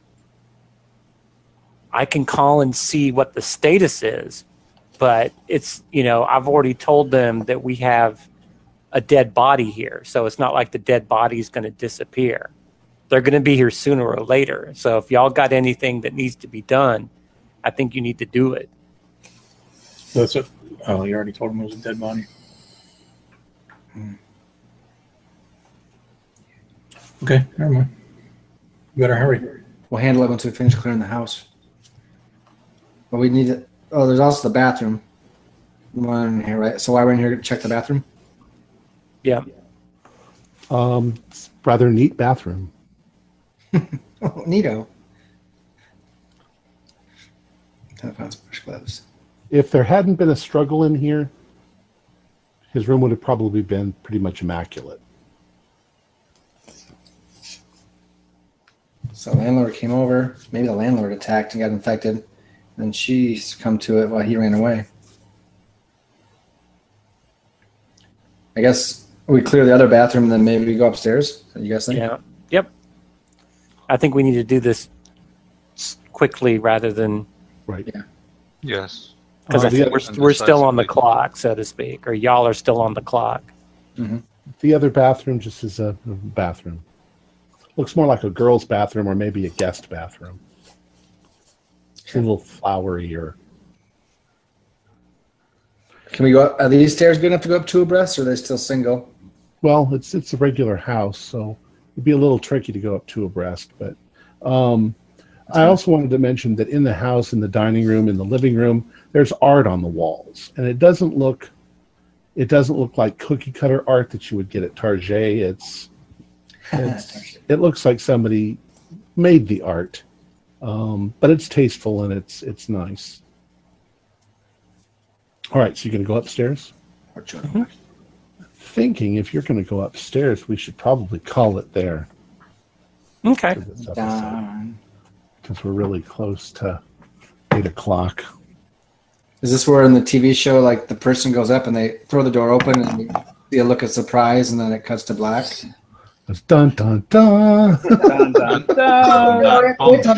I can call and see what the status is, but it's, I've already told them that we have a dead body here, so it's not like the dead body is going to disappear. They're going to be here sooner or later. So if y'all got anything that needs to be done, I think you need to do it. That's it. Oh, you already told him it was a dead body. Okay, never mind. You better hurry. We'll handle it once we finish clearing the house. But we need to... Oh, there's also the bathroom. One in here, right? So while we're in here, check the bathroom? Yeah. Rather neat bathroom. Oh, neato. I found some fresh gloves. If there hadn't been a struggle in here, his room would have probably been pretty much immaculate. So landlord came over. Maybe the landlord attacked and got infected. And she succumbed to it while he ran away. I guess we clear the other bathroom and then maybe we go upstairs. You guys think? Yeah. Yep. I think we need to do this quickly rather than... Right. Yeah. Yes. Because I think we're still on the clock, so to speak, or y'all are still on the clock. Mm-hmm. The other bathroom just is a bathroom. Looks more like a girl's bathroom or maybe a guest bathroom. It's a little flowerier. Can we go up? Are these stairs good enough to go up two abreast, or are they still single? Well, it's a regular house, so it'd be a little tricky to go up two abreast. But I also wanted to mention that in the house, in the dining room, in the living room, there's art on the walls, and it doesn't look like cookie cutter art that you would get at Target. It looks like somebody made the art, but it's tasteful and it's nice. All right, so you're going to go upstairs? Mm-hmm. Thinking if you're going to go upstairs, we should probably call it there. Okay. Because we're really close to 8 o'clock. Is this where in the TV show, like the person goes up and they throw the door open and you see a look of surprise and then it cuts to black? It's dun dun dun. Dun, dun, dun.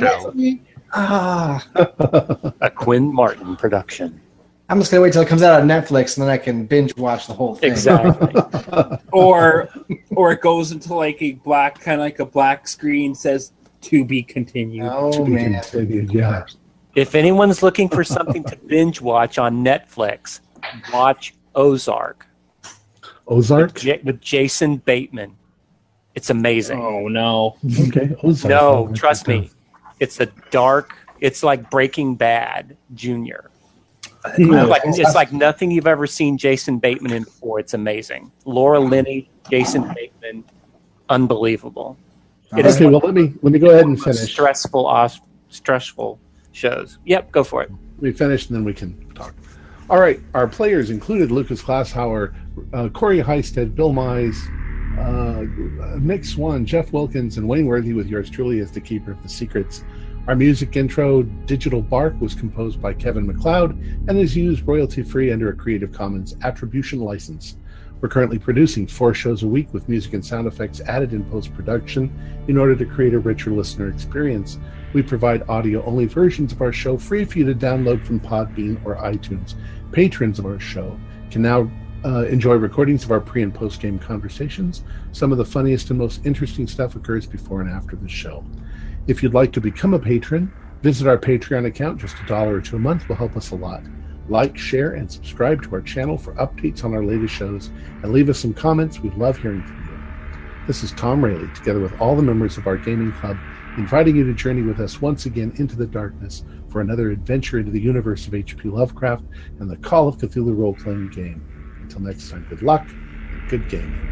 A Quinn Martin production. I'm just gonna wait till it comes out on Netflix and then I can binge watch the whole thing. Exactly. Or it goes into like a black, kind of like a black screen, says to be continued. Oh man. Yeah. If anyone's looking for something to binge watch on Netflix, watch Ozark. Ozark? With Jason Bateman. It's amazing. Oh no. Okay. Ozark. No, trust me. It's it's like Breaking Bad Junior. It's like nothing you've ever seen Jason Bateman in before. It's amazing. Laura Linney, Jason Bateman, unbelievable. It is Okay, well let me go ahead and finish. Stressful shows. Yep, go for it. We finish and then we can talk. All right, our players included Lucas Glasshauer, Corey Heisted, Bill Mize, Nick Swan, Jeff Wilkins, and Wayne Worthy, with yours truly as the keeper of the secrets. Our music intro, Digital Bark, was composed by Kevin MacLeod and is used royalty-free under a Creative Commons Attribution license. We're currently producing 4 shows a week with music and sound effects added in post-production in order to create a richer listener experience. We provide audio-only versions of our show free for you to download from Podbean or iTunes. Patrons of our show can now enjoy recordings of our pre- and post-game conversations. Some of the funniest and most interesting stuff occurs before and after the show. If you'd like to become a patron, visit our Patreon account. Just $1 or $2 a month will help us a lot. Like, share, and subscribe to our channel for updates on our latest shows, and leave us some comments. We'd love hearing from you. This is Tom Rayleigh, together with all the members of our gaming club, inviting you to journey with us once again into the darkness for another adventure into the universe of H.P. Lovecraft and the Call of Cthulhu role-playing game. Until next time, good luck and good gaming.